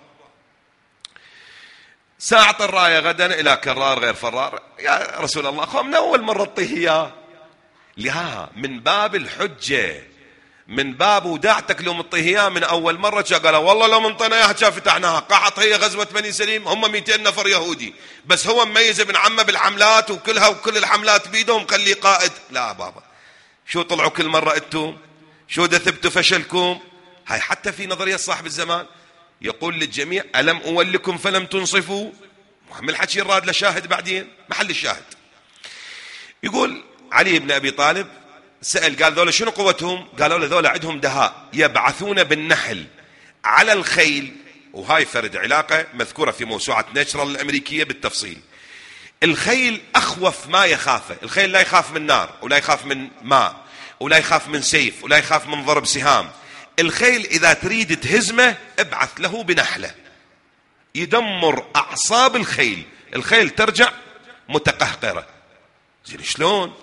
ساعة الراية غدا إلى كرار غير فرار، يا رسول الله خو من أول مرة تطيه إياه، لا من باب الحجة، من باب وداعتك لو مطيه إياه من أول مرة. قال والله لو منطينا إياها كان فتحناها. قاعت هي غزوة بني سليم، هم 200 نفر يهودي، بس هو مميز ابن عمه بالحملات وكلها، وكل الحملات بيدهم، خليه قائد. لا بابا، شو طلعوا كل مرة انتم، شو دثبتوا فشلكم. هاي حتى في نظرية صاحب الزمان يقول للجميع ألم أولكم فلم تنصفوا. مهم الحكي الراد لشاهد بعدين. محل الشاهد يقول علي بن أبي طالب سأل قال ذولا شنو قوتهم؟ قالوا له ذولا عندهم دهاء، يبعثون بالنحل على الخيل. وهاي فرد علاقة مذكورة في موسوعة نيتشرال الأمريكية بالتفصيل. الخيل أخوف ما يخافه، الخيل لا يخاف من نار، ولا يخاف من ماء، ولا يخاف من سيف، ولا يخاف من ضرب سهام. الخيل إذا تريد تهزمه ابعث له بنحلة، يدمر أعصاب الخيل، الخيل ترجع متقهقرة. زين شلون؟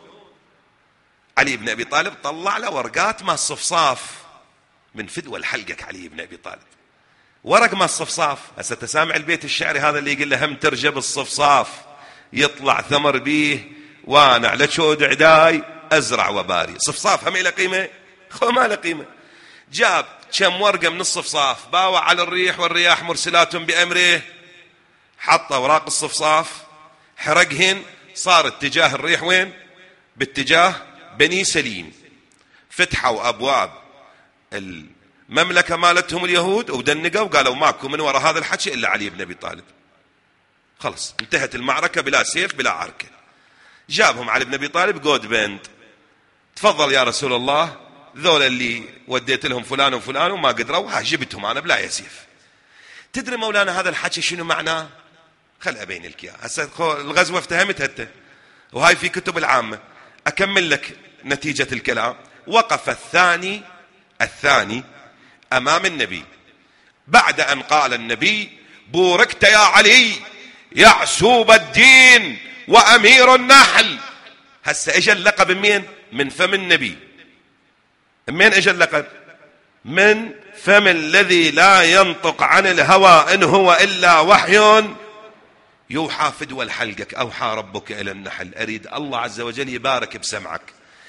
علي بن أبي طالب طلع له ورقات ما الصفصاف من فدوى الحلقك. علي بن أبي طالب ورق ما الصفصاف. هسه تسامع البيت الشعري هذا اللي يقول له هم ترجب الصفصاف يطلع ثمر بيه، وانا على شود عداي أزرع وباري. صفصاف هم له قيمة؟ خو ما له قيمة. جاب كم ورقة من الصفصاف، باوع على الريح والرياح مرسلات بأمره، حط أوراق الصفصاف حرقهن، صار اتجاه الريح وين؟ باتجاه بني سليم. فتحوا أبواب المملكة مالتهم اليهود ودنقوا وقالوا ماكو من وراء هذا الحكي إلا علي بن أبي طالب. خلص انتهت المعركة بلا سيف بلا عركة. جابهم علي بن أبي طالب جود بند، تفضل يا رسول الله، ذول اللي وديت لهم فلان وفلان وما قدروا، ها جبتهم أنا بلا يسيف. تدري مولانا هذا الحكي شنو معناه؟ خل أبين لك إياه. هسه الغزوة افتهمتها أنت، وهاي في كتب العامة. أكمل لك نتيجة الكلام. وقف الثاني أمام النبي بعد أن قال النبي بوركت يا علي يعسوب الدين وأمير النحل. هسه اجى اللقب مين؟ من فم النبي. من اجى اللقب؟ من فم الذي لا ينطق عن الهوى إن هو إلا وحي يوحى. فدوى الحلقك أوحى ربك إلى النحل. أريد الله عز وجل يبارك بسمعك.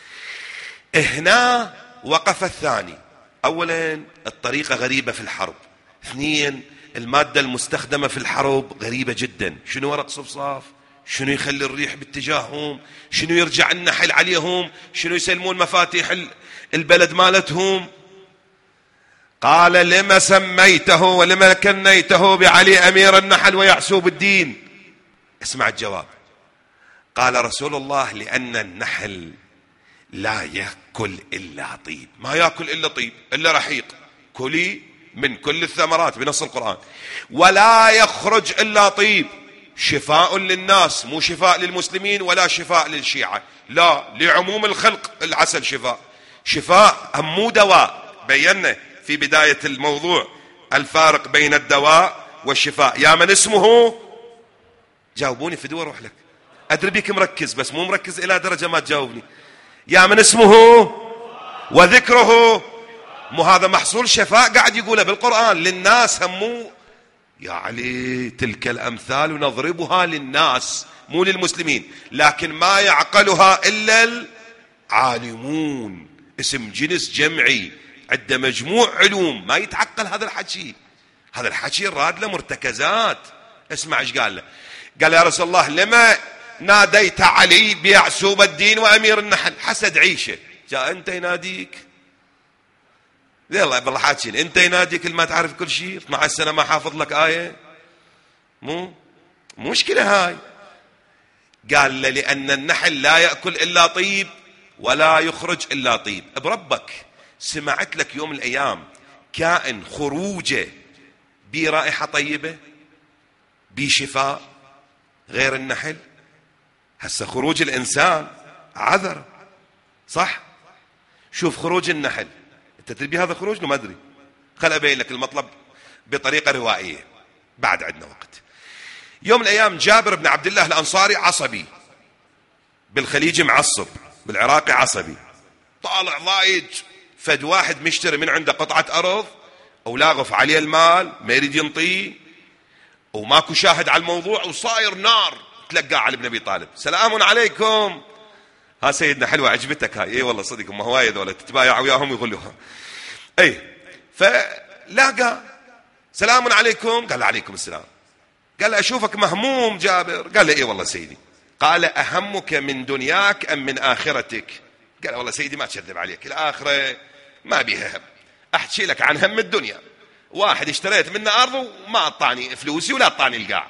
هنا وقف الثاني. أولا الطريقة غريبة في الحرب، اثنين المادة المستخدمة في الحرب غريبة جدا. شنو ورق صفصاف؟ شنو يخلي الريح باتجاههم؟ شنو يرجع النحل عليهم؟ شنو يسلمون مفاتيح البلد مالتهم؟ قال لما سميته ولما كنيته بعلي أمير النحل ويعسوب الدين؟ اسمع الجواب. قال رسول الله لأن النحل لا يأكل إلا طيب، ما يأكل إلا طيب إلا رحيق، كلي من كل الثمرات بنص القرآن، ولا يخرج إلا طيب، شفاء للناس، مو شفاء للمسلمين ولا شفاء للشيعة، لا، لعموم الخلق العسل شفاء. شفاء أم مو دواء؟ بينا في بداية الموضوع الفارق بين الدواء والشفاء. يا من اسمه، جاوبوني فدوى اروح لك، ادري بيك مركز بس مو مركز الى درجة ما تجاوبني. يا من اسمه وذكره، مو هذا محصول شفاء قاعد يقوله بالقرآن للناس همو يا علي. تلك الأمثال نضربها للناس مو للمسلمين، لكن ما يعقلها إلا العالمون. اسم جنس جمعي عنده مجموع علوم، ما يتعقل هذا الحكي. هذا الحكي راد له مرتكزات. اسمع ايش قال له. قال يا رسول الله لما ناديت علي بيعسوب الدين وأمير النحل؟ حسد عيشه، جاء انت يناديك. يلا بالله حاكين انت يناديك ما تعرف كل شيء، 12 سنة ما حافظ لك آية. مو مشكلة هاي. قال له لأن النحل لا يأكل إلا طيب ولا يخرج إلا طيب. بربك سمعت لك يوم من الأيام كائن خروجه برائحة طيبة بشفاء غير النحل؟ هسه خروج الإنسان عذر صح؟ شوف خروج النحل، انت تدري هذا خروج؟ ما ادري، خل ابين لك المطلب بطريقه روائيه بعد عندنا وقت. يوم من الايام جابر بن عبد الله الانصاري عصبي، بالخليج معصب، بالعراق عصبي، طالع ضايج. فد واحد مشتري من عنده قطعه ارض او لاغف عليه المال ما يريد ينطيه، وماكو شاهد على الموضوع، وصاير نار. تلقى علي بن ابي طالب، سلام عليكم. ها سيدنا حلوة عجبتك هاي؟ اي والله صدق هم هوايه ذولا تتبايع وياهم ويغلوها. اي فلاقى سلام عليكم، قال عليكم السلام. قال اشوفك مهموم جابر. قال له اي والله سيدي. قال اهمك من دنياك ام من اخرتك؟ قال والله سيدي ما تكذب عليك، الاخره ما بيها هم، احكي لك عن هم الدنيا. واحد اشتريت منه ارض وما اعطاني فلوسي ولا اعطاني القاع.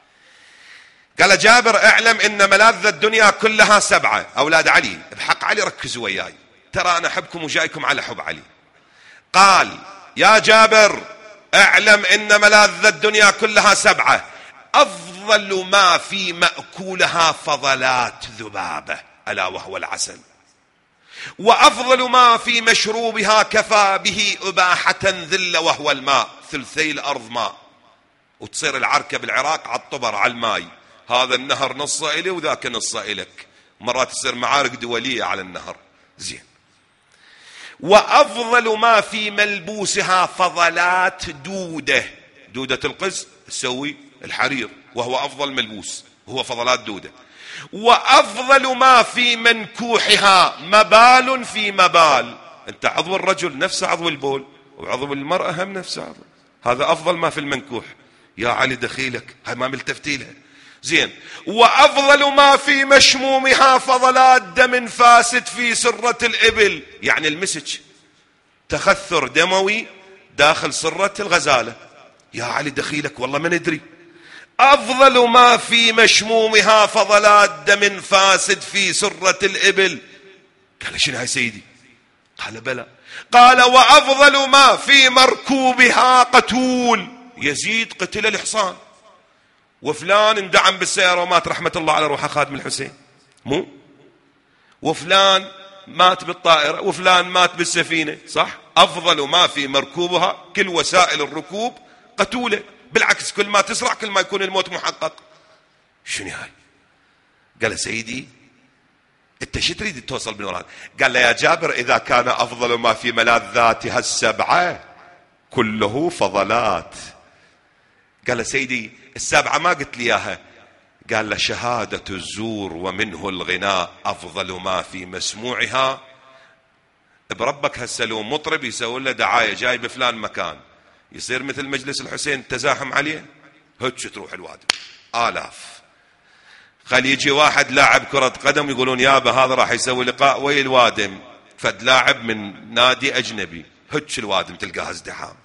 قال جابر اعلم ان ملاذ الدنيا كلها 7. اولاد علي بحق علي ركزوا وياي، ترى انا احبكم وجايكم على حب علي. قال يا جابر اعلم ان ملاذ الدنيا كلها 7، افضل ما في مأكولها فضلات ذبابة الا وهو العسل، وافضل ما في مشروبها كفى به اباحة ذل وهو الماء، 1/3 الارض ماء، وتصير العركة بالعراق على الطبر على الماي، هذا النهر نصه إلي وذاك نصه إلك، مرات تصير معارك دولية على النهر. زين. وأفضل ما في ملبوسها فضلات دودة، دودة القز تسوي الحرير وهو أفضل ملبوس، هو فضلات دودة. وأفضل ما في منكوحها مبال في مبال، انت عضو الرجل نفس عضو البول، وعضو المرأة هم نفس عضو، هذا أفضل ما في المنكوح. يا علي دخيلك هاي ما ملتفتي لها. زين. وأفضل ما في مشمومها فضلات دم فاسد في سرة الإبل، يعني المسج تخثر دموي داخل سرة الغزالة. يا علي دخيلك والله ما ندري. أفضل ما في مشمومها فضلات دم فاسد في سرة الإبل. قال شنو هاي سيدي؟ قال بلى. قال وأفضل ما في مركوبها قتول، يزيد قتل الحصان، وفلان اندعم بالسيارة ومات رحمة الله على روحه خادم الحسين، مو وفلان مات بالطائرة وفلان مات بالسفينة، صح؟ أفضل ما في مركوبها، كل وسائل الركوب قتولة، بالعكس كل ما تسرع كل ما يكون الموت محقق. شنو هاي؟ قال سيدي انت شو تريد توصل بالوراد؟ قال له يا جابر اذا كان افضل ما في ملاذاتها 7 كله فضلات. قال له سيدي 7 ما قلت لي اياها. قال له شهادة الزور ومنه الغناء افضل ما في مسموعها. بربك هسه لو مطرب يسوي له دعاية جاي بفلان مكان، يصير مثل مجلس الحسين تزاحم عليه، هج تروح الوادم آلاف. خلي يجي واحد لاعب كرة قدم يقولون يابا هذا راح يسوي لقاء ويا الوادم، فد لاعب من نادي أجنبي، هج الوادم تلقاها ازدحام.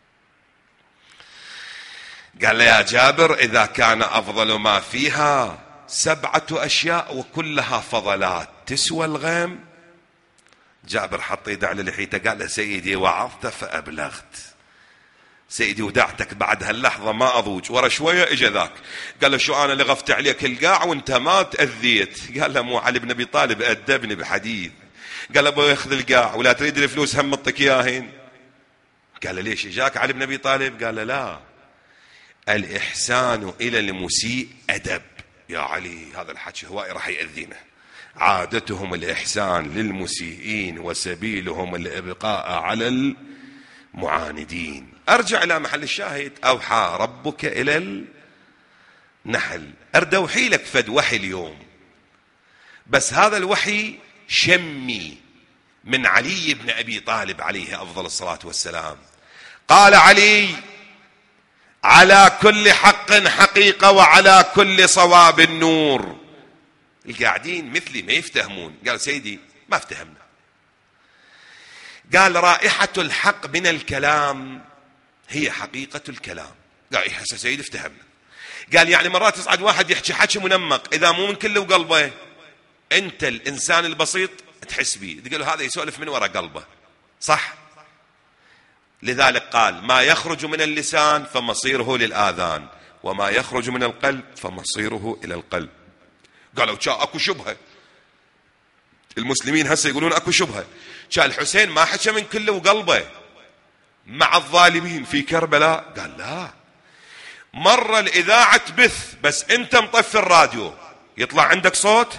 قال له يا جابر إذا كان أفضل ما فيها 7 أشياء وكلها فضلات تسوى الغيم. جابر حط يده على لحيته قال له سيدي وعظت فأبلغت، سيدي ودعتك بعد هاللحظة ما أضوج. ورا شوية إجا ذاك قال له شو أنا اللي غفت عليك القاع وانت ما تأذيت؟ قال له مو علي بن أبي طالب أدبني بحديث، قال ابو ياخذ القاع ولا تريد الفلوس هم اعطيك اياهن. قال له ليش اجاك علي بن ابي طالب؟ قال له لا، الإحسان إلى المسيء أدب يا علي، هذا الحكي هواي راح يأذينا. عادتهم الإحسان للمسيئين وسبيلهم الإبقاء على المعاندين. أرجع إلى محل الشاهد، أوحى ربك إلى النحل. أردوحي لك فد وحي اليوم، بس هذا الوحي شمي من علي بن أبي طالب عليه أفضل الصلاة والسلام. قال علي: على كل حق حقيقة وعلى كل صواب نور. القاعدين مثلي ما يفتهمون. قال سيدي ما افتهمنا. قال رائحة الحق من الكلام هي حقيقة الكلام. قال إيه هسه سيدي افتهمنا. قال يعني مرات يصعد واحد يحكي حكي منمق، إذا مو من كله وقلبه، أنت الإنسان البسيط تحس بيه، تقول له هذا يسولف من وراء قلبه، صح؟ لذلك قال: ما يخرج من اللسان فمصيره للآذان، وما يخرج من القلب فمصيره إلى القلب. قالوا اكو شبهة، المسلمين هسه يقولون اكو شبهة، كان الحسين ما حكى من كله وقلبه مع الظالمين في كربلاء؟ قال لا، مرة الإذاعة تبث بس انت مطفي الراديو يطلع عندك صوت.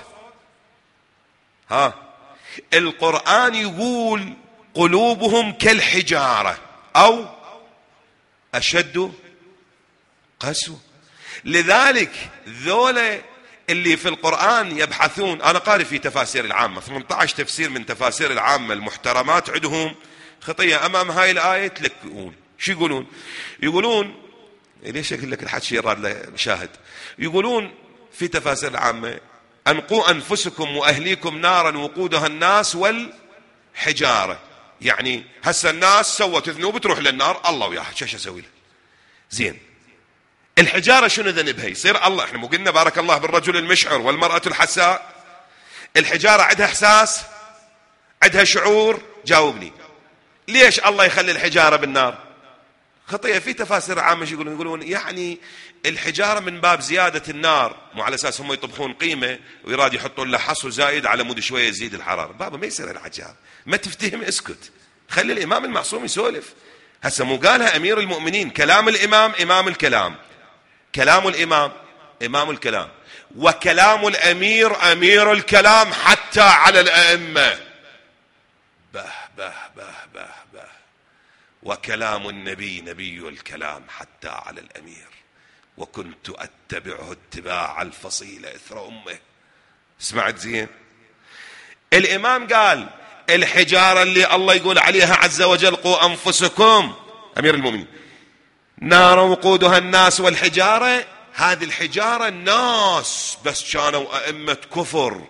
القرآن يقول قلوبهم كالحجارة أو أشد قسوة. لذلك ذولا اللي في القرآن يبحثون، أنا قارئ في تفاسير العامة 18 تفسير من تفاسير العامة المحترمات، عندهم خطية أمام هاي الآية تلكؤون. شو يقولون؟ يقولون ليش أقول لك الحكي يراد له شاهد. يقولون في تفاسير العامة: أنقوا أنفسكم وأهليكم نارا وقودها الناس والحجارة. يعني هسه الناس سوت ذنوب تروح للنار، الله وياها شو اسوي له؟ زين، الحجارة شنو ذنبها؟ يصير الله، احنا مو قلنا بارك الله بالرجل المشعر والمرأة الحساء؟ الحجارة عندها احساس، عندها شعور. جاوبني، ليش الله يخلي الحجارة بالنار؟ خطية. في تفاسير عامة يقولون يعني الحجارة من باب زيادة النار، مو على اساس هم يطبخون قيمة ويراد يحطون له حصو زايد على مود شوية يزيد الحرارة. بابا ما يصير الحجارة، ما تفتهم اسكت، خلي الإمام المعصوم يسولف. هسه مو قالها أمير المؤمنين، كلام الإمام إمام الكلام، كلام الإمام إمام الكلام، وكلام الأمير أمير الكلام حتى على الأئمة. به به به به به. وكلام النبي نبي الكلام حتى على الأمير، وكنت أتبعه اتباع الفصيلة إثر أمه. سمعت زين؟ الإمام قال الحجارة اللي الله يقول عليها عز وجل: قوا أنفسكم، أمير المؤمنين، نار وقودها الناس والحجارة. هذه الحجارة الناس بس كانوا أئمة كفر.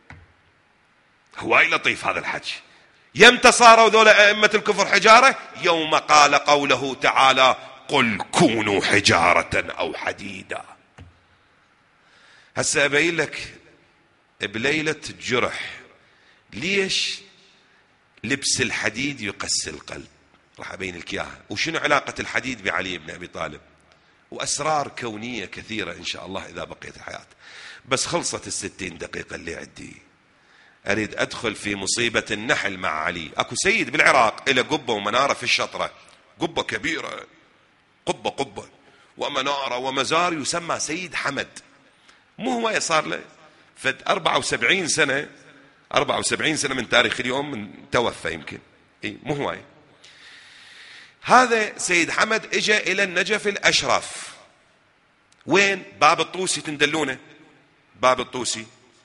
هواي لطيف هذا الحكي. يمتى صاروا ذولا أئمة الكفر حجارة؟ يوم قال قوله تعالى: قل كونوا حجارة أو حديدا. هسه أبين لك بليلة الجرح ليش لبس الحديد يقسي القلب. راح أبين لك إياها، وشنو علاقة الحديد بعلي بن أبي طالب، وأسرار كونية كثيرة إن شاء الله إذا بقيت الحياة. بس خلصت 60 دقيقة اللي عندي، أريد أدخل في مصيبة النحل مع علي. أكو سيد بالعراق إلى قبة ومنارة في الشطرة، قبة كبيرة، قبة ومنارة ومزار، يسمى سيد حمد. مو هو صار له فد 74 سنة، 74 سنة من تاريخ اليوم من توفى يمكن. مو هو هذا سيد حمد. اجى إلى النجف الأشرف، وين؟ باب الطوسي، تندلونه باب الطوسي.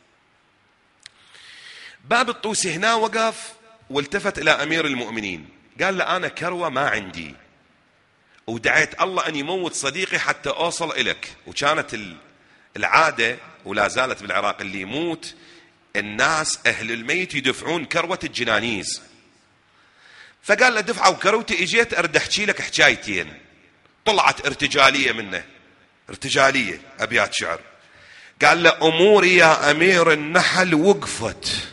باب الطوسي هنا وقف والتفت إلى أمير المؤمنين، قال له أنا كروة ما عندي، ودعيت الله أن يموت صديقي حتى أوصل إليك. وكانت العادة ولا زالت بالعراق اللي يموت الناس أهل الميت يدفعون كروة الجنانيز. فقال له دفعوا كروتي، اجيت ارد احكي لك حكايتين. طلعت ارتجالية منه، ارتجالية أبيات شعر. قال له أموري يا أمير النحل وقفت،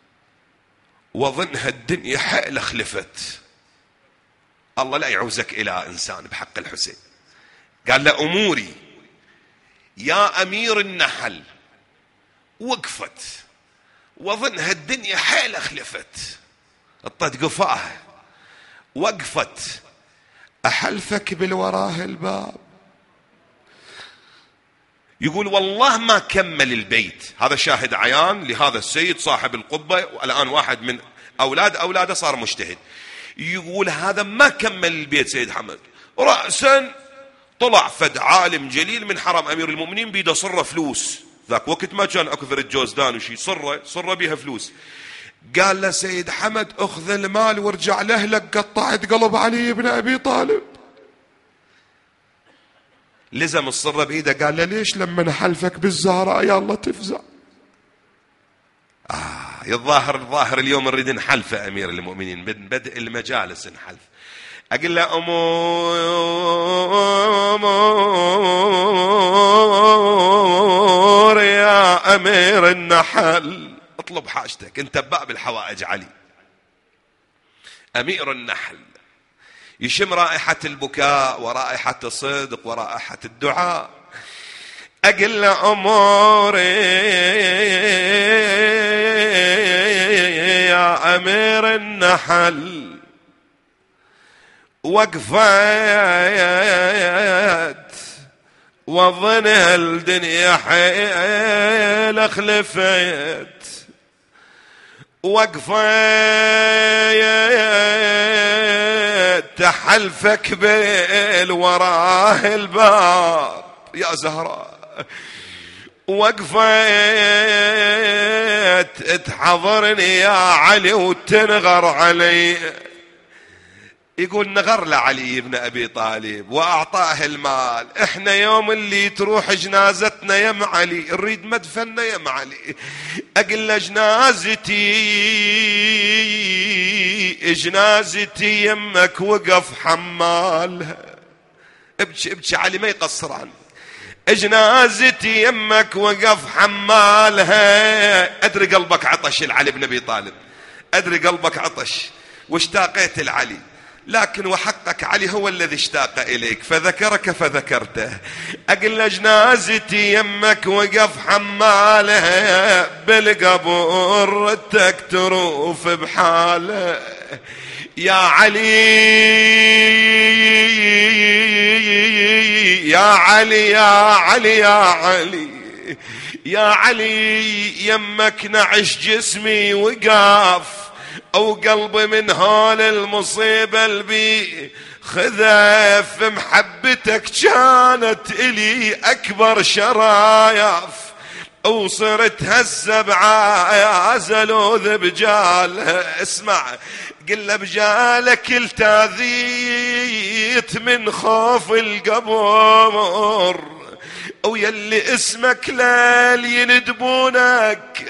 وظنها الدنيا حيل خلفت. الله لا يعوزك إلى إنسان بحق الحسين. قال له أموري يا أمير النحل وقفت، وظنها الدنيا حيل خلفت، الطد قفاه، وقفت. أحلفك بالوراه الباب. يقول والله ما كمل البيت. هذا شاهد عيان لهذا السيد صاحب القبة، والآن واحد من أولاده صار مجتهد. يقول هذا ما كمل البيت سيد حمد، رأسا طلع فد عالم جليل من حرم أمير المؤمنين بيده صرة فلوس. ذاك وقت ما كان أكثر الجوزدان وشي، صرة بيها فلوس. قال له سيد حمد أخذ المال وارجع لأهلك، قطعت قلب علي بن أبي طالب. لزم الصرة بإيده، قال له ليش لما نحلفك بالزهراء يا الله تفزع؟ الظاهر اليوم نريد نحلف أمير المؤمنين، من بدء المجالس نحلف. أقول له أمور يا أمير النحل، اطلب حاجتك، انت باب الحوائج علي. أمير النحل يشم رائحة البكاء ورائحة الصدق ورائحة الدعاء. أقول له أموري يا أمير النحل، وقفت وظنها الدنيا حيل خلفت، وقفت تحلفك بالوراه الباب يا زهراء، وقفت تحضرني يا علي وتنغر علي. يقول نغر لعلي بن أبي طالب وأعطاه المال. إحنا يوم اللي تروح جنازتنا يم علي نريد مدفننا يم علي. أقول له جنازتي يمك وقف حمالها. ابكي علي ما يقصر عنه. جنازتي يمك وقف حمالها. أدري قلبك عطش العلي بن أبي طالب، أدري قلبك عطش واشتاقيت العلي، لكن وحقك علي هو الذي اشتاق إليك فذكرك فذكرته. أقل جنازتي يمك وقف حمالها، بالقبور ردك تروف بحاله. يا علي يا علي يا علي يا علي يا علي، يمك نعش جسمي وقاف، أو قلبي من هول المصيبة البي خذف. محبتك كانت إلي أكبر شرايف، أو صرت هسه بعازل وذبجال. اسمع قل له بجالك التاذيت من خوف القبر، ويلي اسمك ليل يندبونك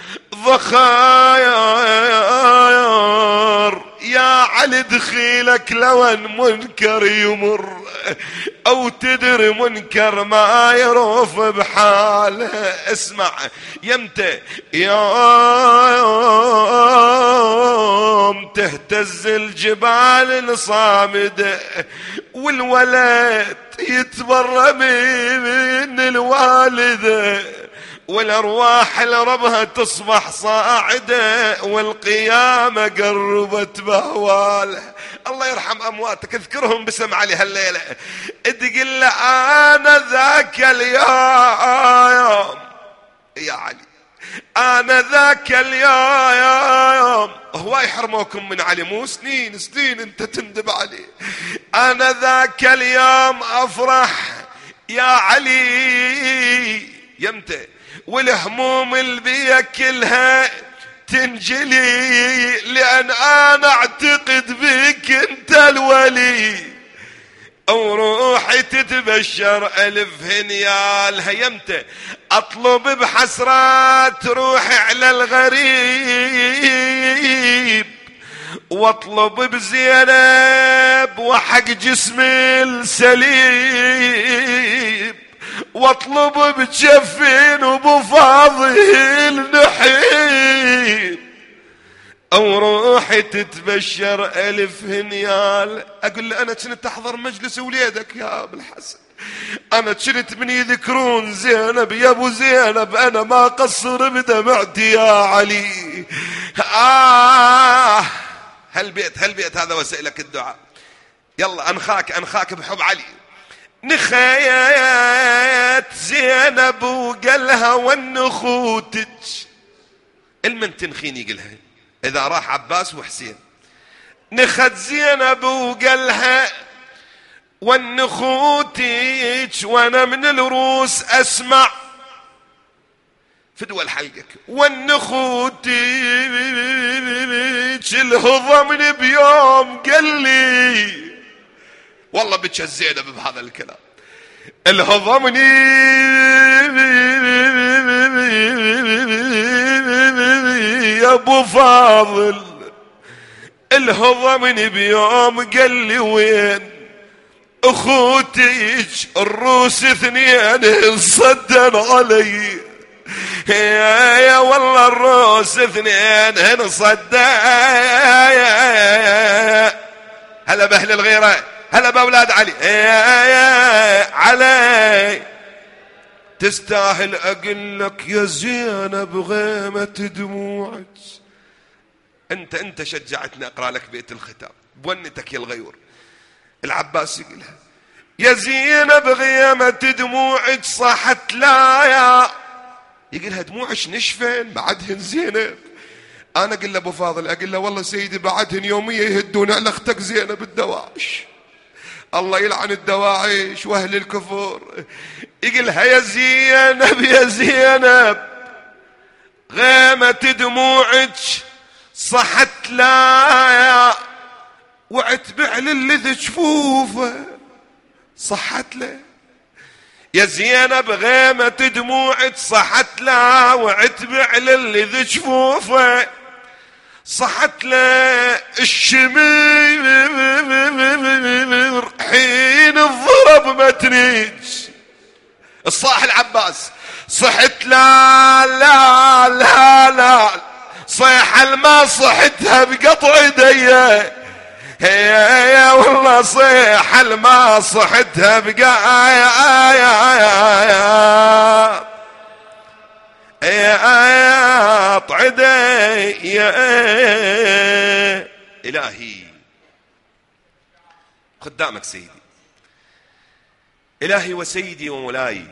ضخاير. يا علي دخيلك لون منكر يمر، او تدري منكر ما يروف بحاله. اسمع يمتى يوم تهتز الجبال الصامدة، والولد يتبرى من الوالده، والأرواح لربها تصبح صاعدة، والقيامة قربت بهواله. الله يرحم أمواتك، اذكرهم بسم علي هالليلة. تقول له أنا ذاك اليوم يا علي، أنا ذاك اليوم. هو يحرموكم من علي، مو سنين انت تندب عليه. أنا ذاك اليوم أفرح يا علي يمتى، والهموم البيا كلها تنجلي، لأن أنا أعتقد بك أنت الولي، أو روحي تتبشر ألف هنيال. هيمتى أطلب بحسرات روحي على الغريب، واطلب بزينب وحق جسمي السليب، واطلب بجفين وبفاضل نحيب، أو روحي تتبشر ألف هنيال. أقول له أنا كنت أحضر مجلس وليدك يا أبو الحسن، أنا كنت من يذكرون زينب يا أبو زينب أنا ما قصر بدمعتي يا علي. هالبيت هذا وسائلك الدعاء. يلا أنخاك بحب علي. نخيت زينب وقالها والنخوتك المن تنخين يقلها إذا راح عباس وحسين. نخت زينب وقالها والنخوتك وانا من الروس اسمع فدوى حلقك والنخوتك الهضمني بيوم قال لي والله بك زينب بهذا الكلام الهضمني يا ابو فاضل الهضمني بيوم قال لي وين اخوتك الروس اثنين صدن علي يا والله الروس اثنين صدن. هلا باهل الغيره هلا باولاد علي يا علي تستاهل اقول لك يا زينب غيمة دموعك. انت شجعتني اقرا لك بيت الختام بونتك يا الغيور. العباس يقولها يا زينب غيمة دموعك صاحت لا يا يقولها دموعك نشفن بعدهن زينب. انا اقول له ابو فاضل اقول له والله سيدي بعدهن يومية يهدون على اختك زينب الدواعش. الله يلعن الدواعش واهل الكفر. يقولها يا زينب غيمة دموعك صحت لا وعتبع للذي جفوفه صحت له. يا زينب غيمة دموعك صحت لا وعتبع للذي جفوفه صحت له. الشمير حين الضرب ما تريج الصاح العباس صحت لا صيح الما صحتها بقطع ايديا يا والله صيح الما صحتها بقطع ايديا. الهي قدامك سيدي الهي وسيدي ومولاي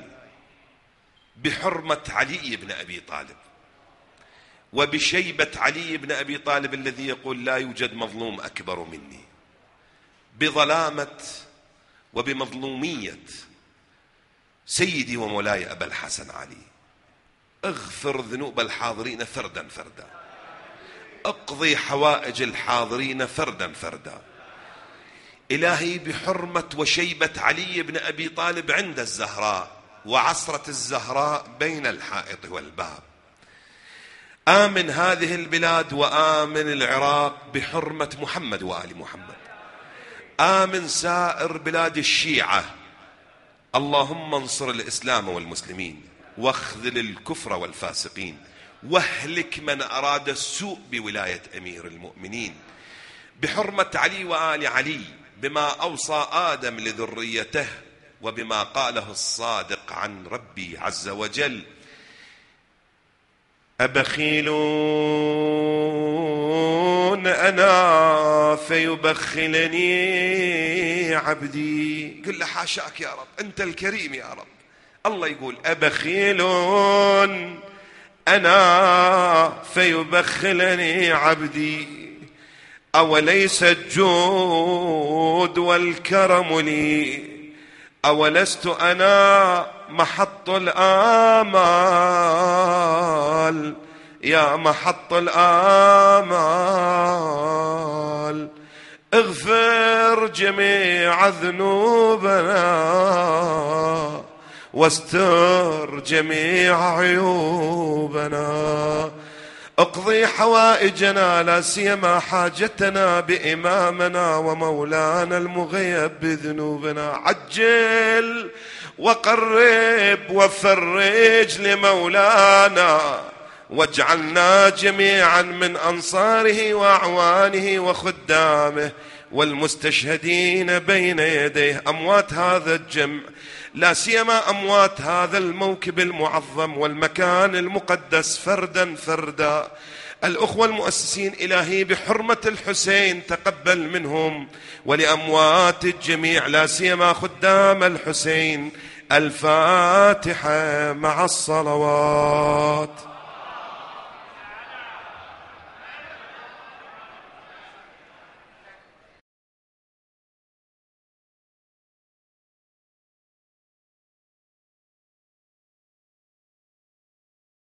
بحرمة علي بن ابي طالب وبشيبة علي بن أبي طالب الذي يقول لا يوجد مظلوم أكبر مني بظلامة وبمظلومية سيدي ومولاي أبا الحسن علي اغفر ذنوب الحاضرين فردا فردا اقضي حوائج الحاضرين فردا فردا. إلهي بحرمة وشيبة علي بن أبي طالب عند الزهراء وعصرة الزهراء بين الحائط والباب آمن هذه البلاد وآمن العراق بحرمة محمد وآل محمد. آمن سائر بلاد الشيعة. اللهم انصر الإسلام والمسلمين واخذل الكفر والفاسقين واهلك من أراد السوء بولاية أمير المؤمنين بحرمة علي وآل علي بما أوصى آدم لذريته وبما قاله الصادق عن ربي عز وجل أبخيلون أنا فيبخلني عبدي. قل له حاشاك يا رب أنت الكريم يا رب. الله يقول أبخيلون أنا فيبخلني عبدي أوليس الجود والكرم لي أولست أنا محط الآمال يا محط الآمال اغفر جميع ذنوبنا واستر جميع عيوبنا اقضي حوائجنا لا سيما حاجتنا بإمامنا ومولانا المغيب بذنوبنا عجل وقرب وفرج لمولانا واجعلنا جميعا من أنصاره وأعوانه وخدامه والمستشهدين بين يديه. أموات هذا الجمع لا سيما أموات هذا الموكب المعظم والمكان المقدس فردا فردا. الأخوة المؤسسين إلهي بحرمة الحسين تقبل منهم، ولأموات الجميع لا سيما خدام الحسين. الفاتحة مع الصلوات.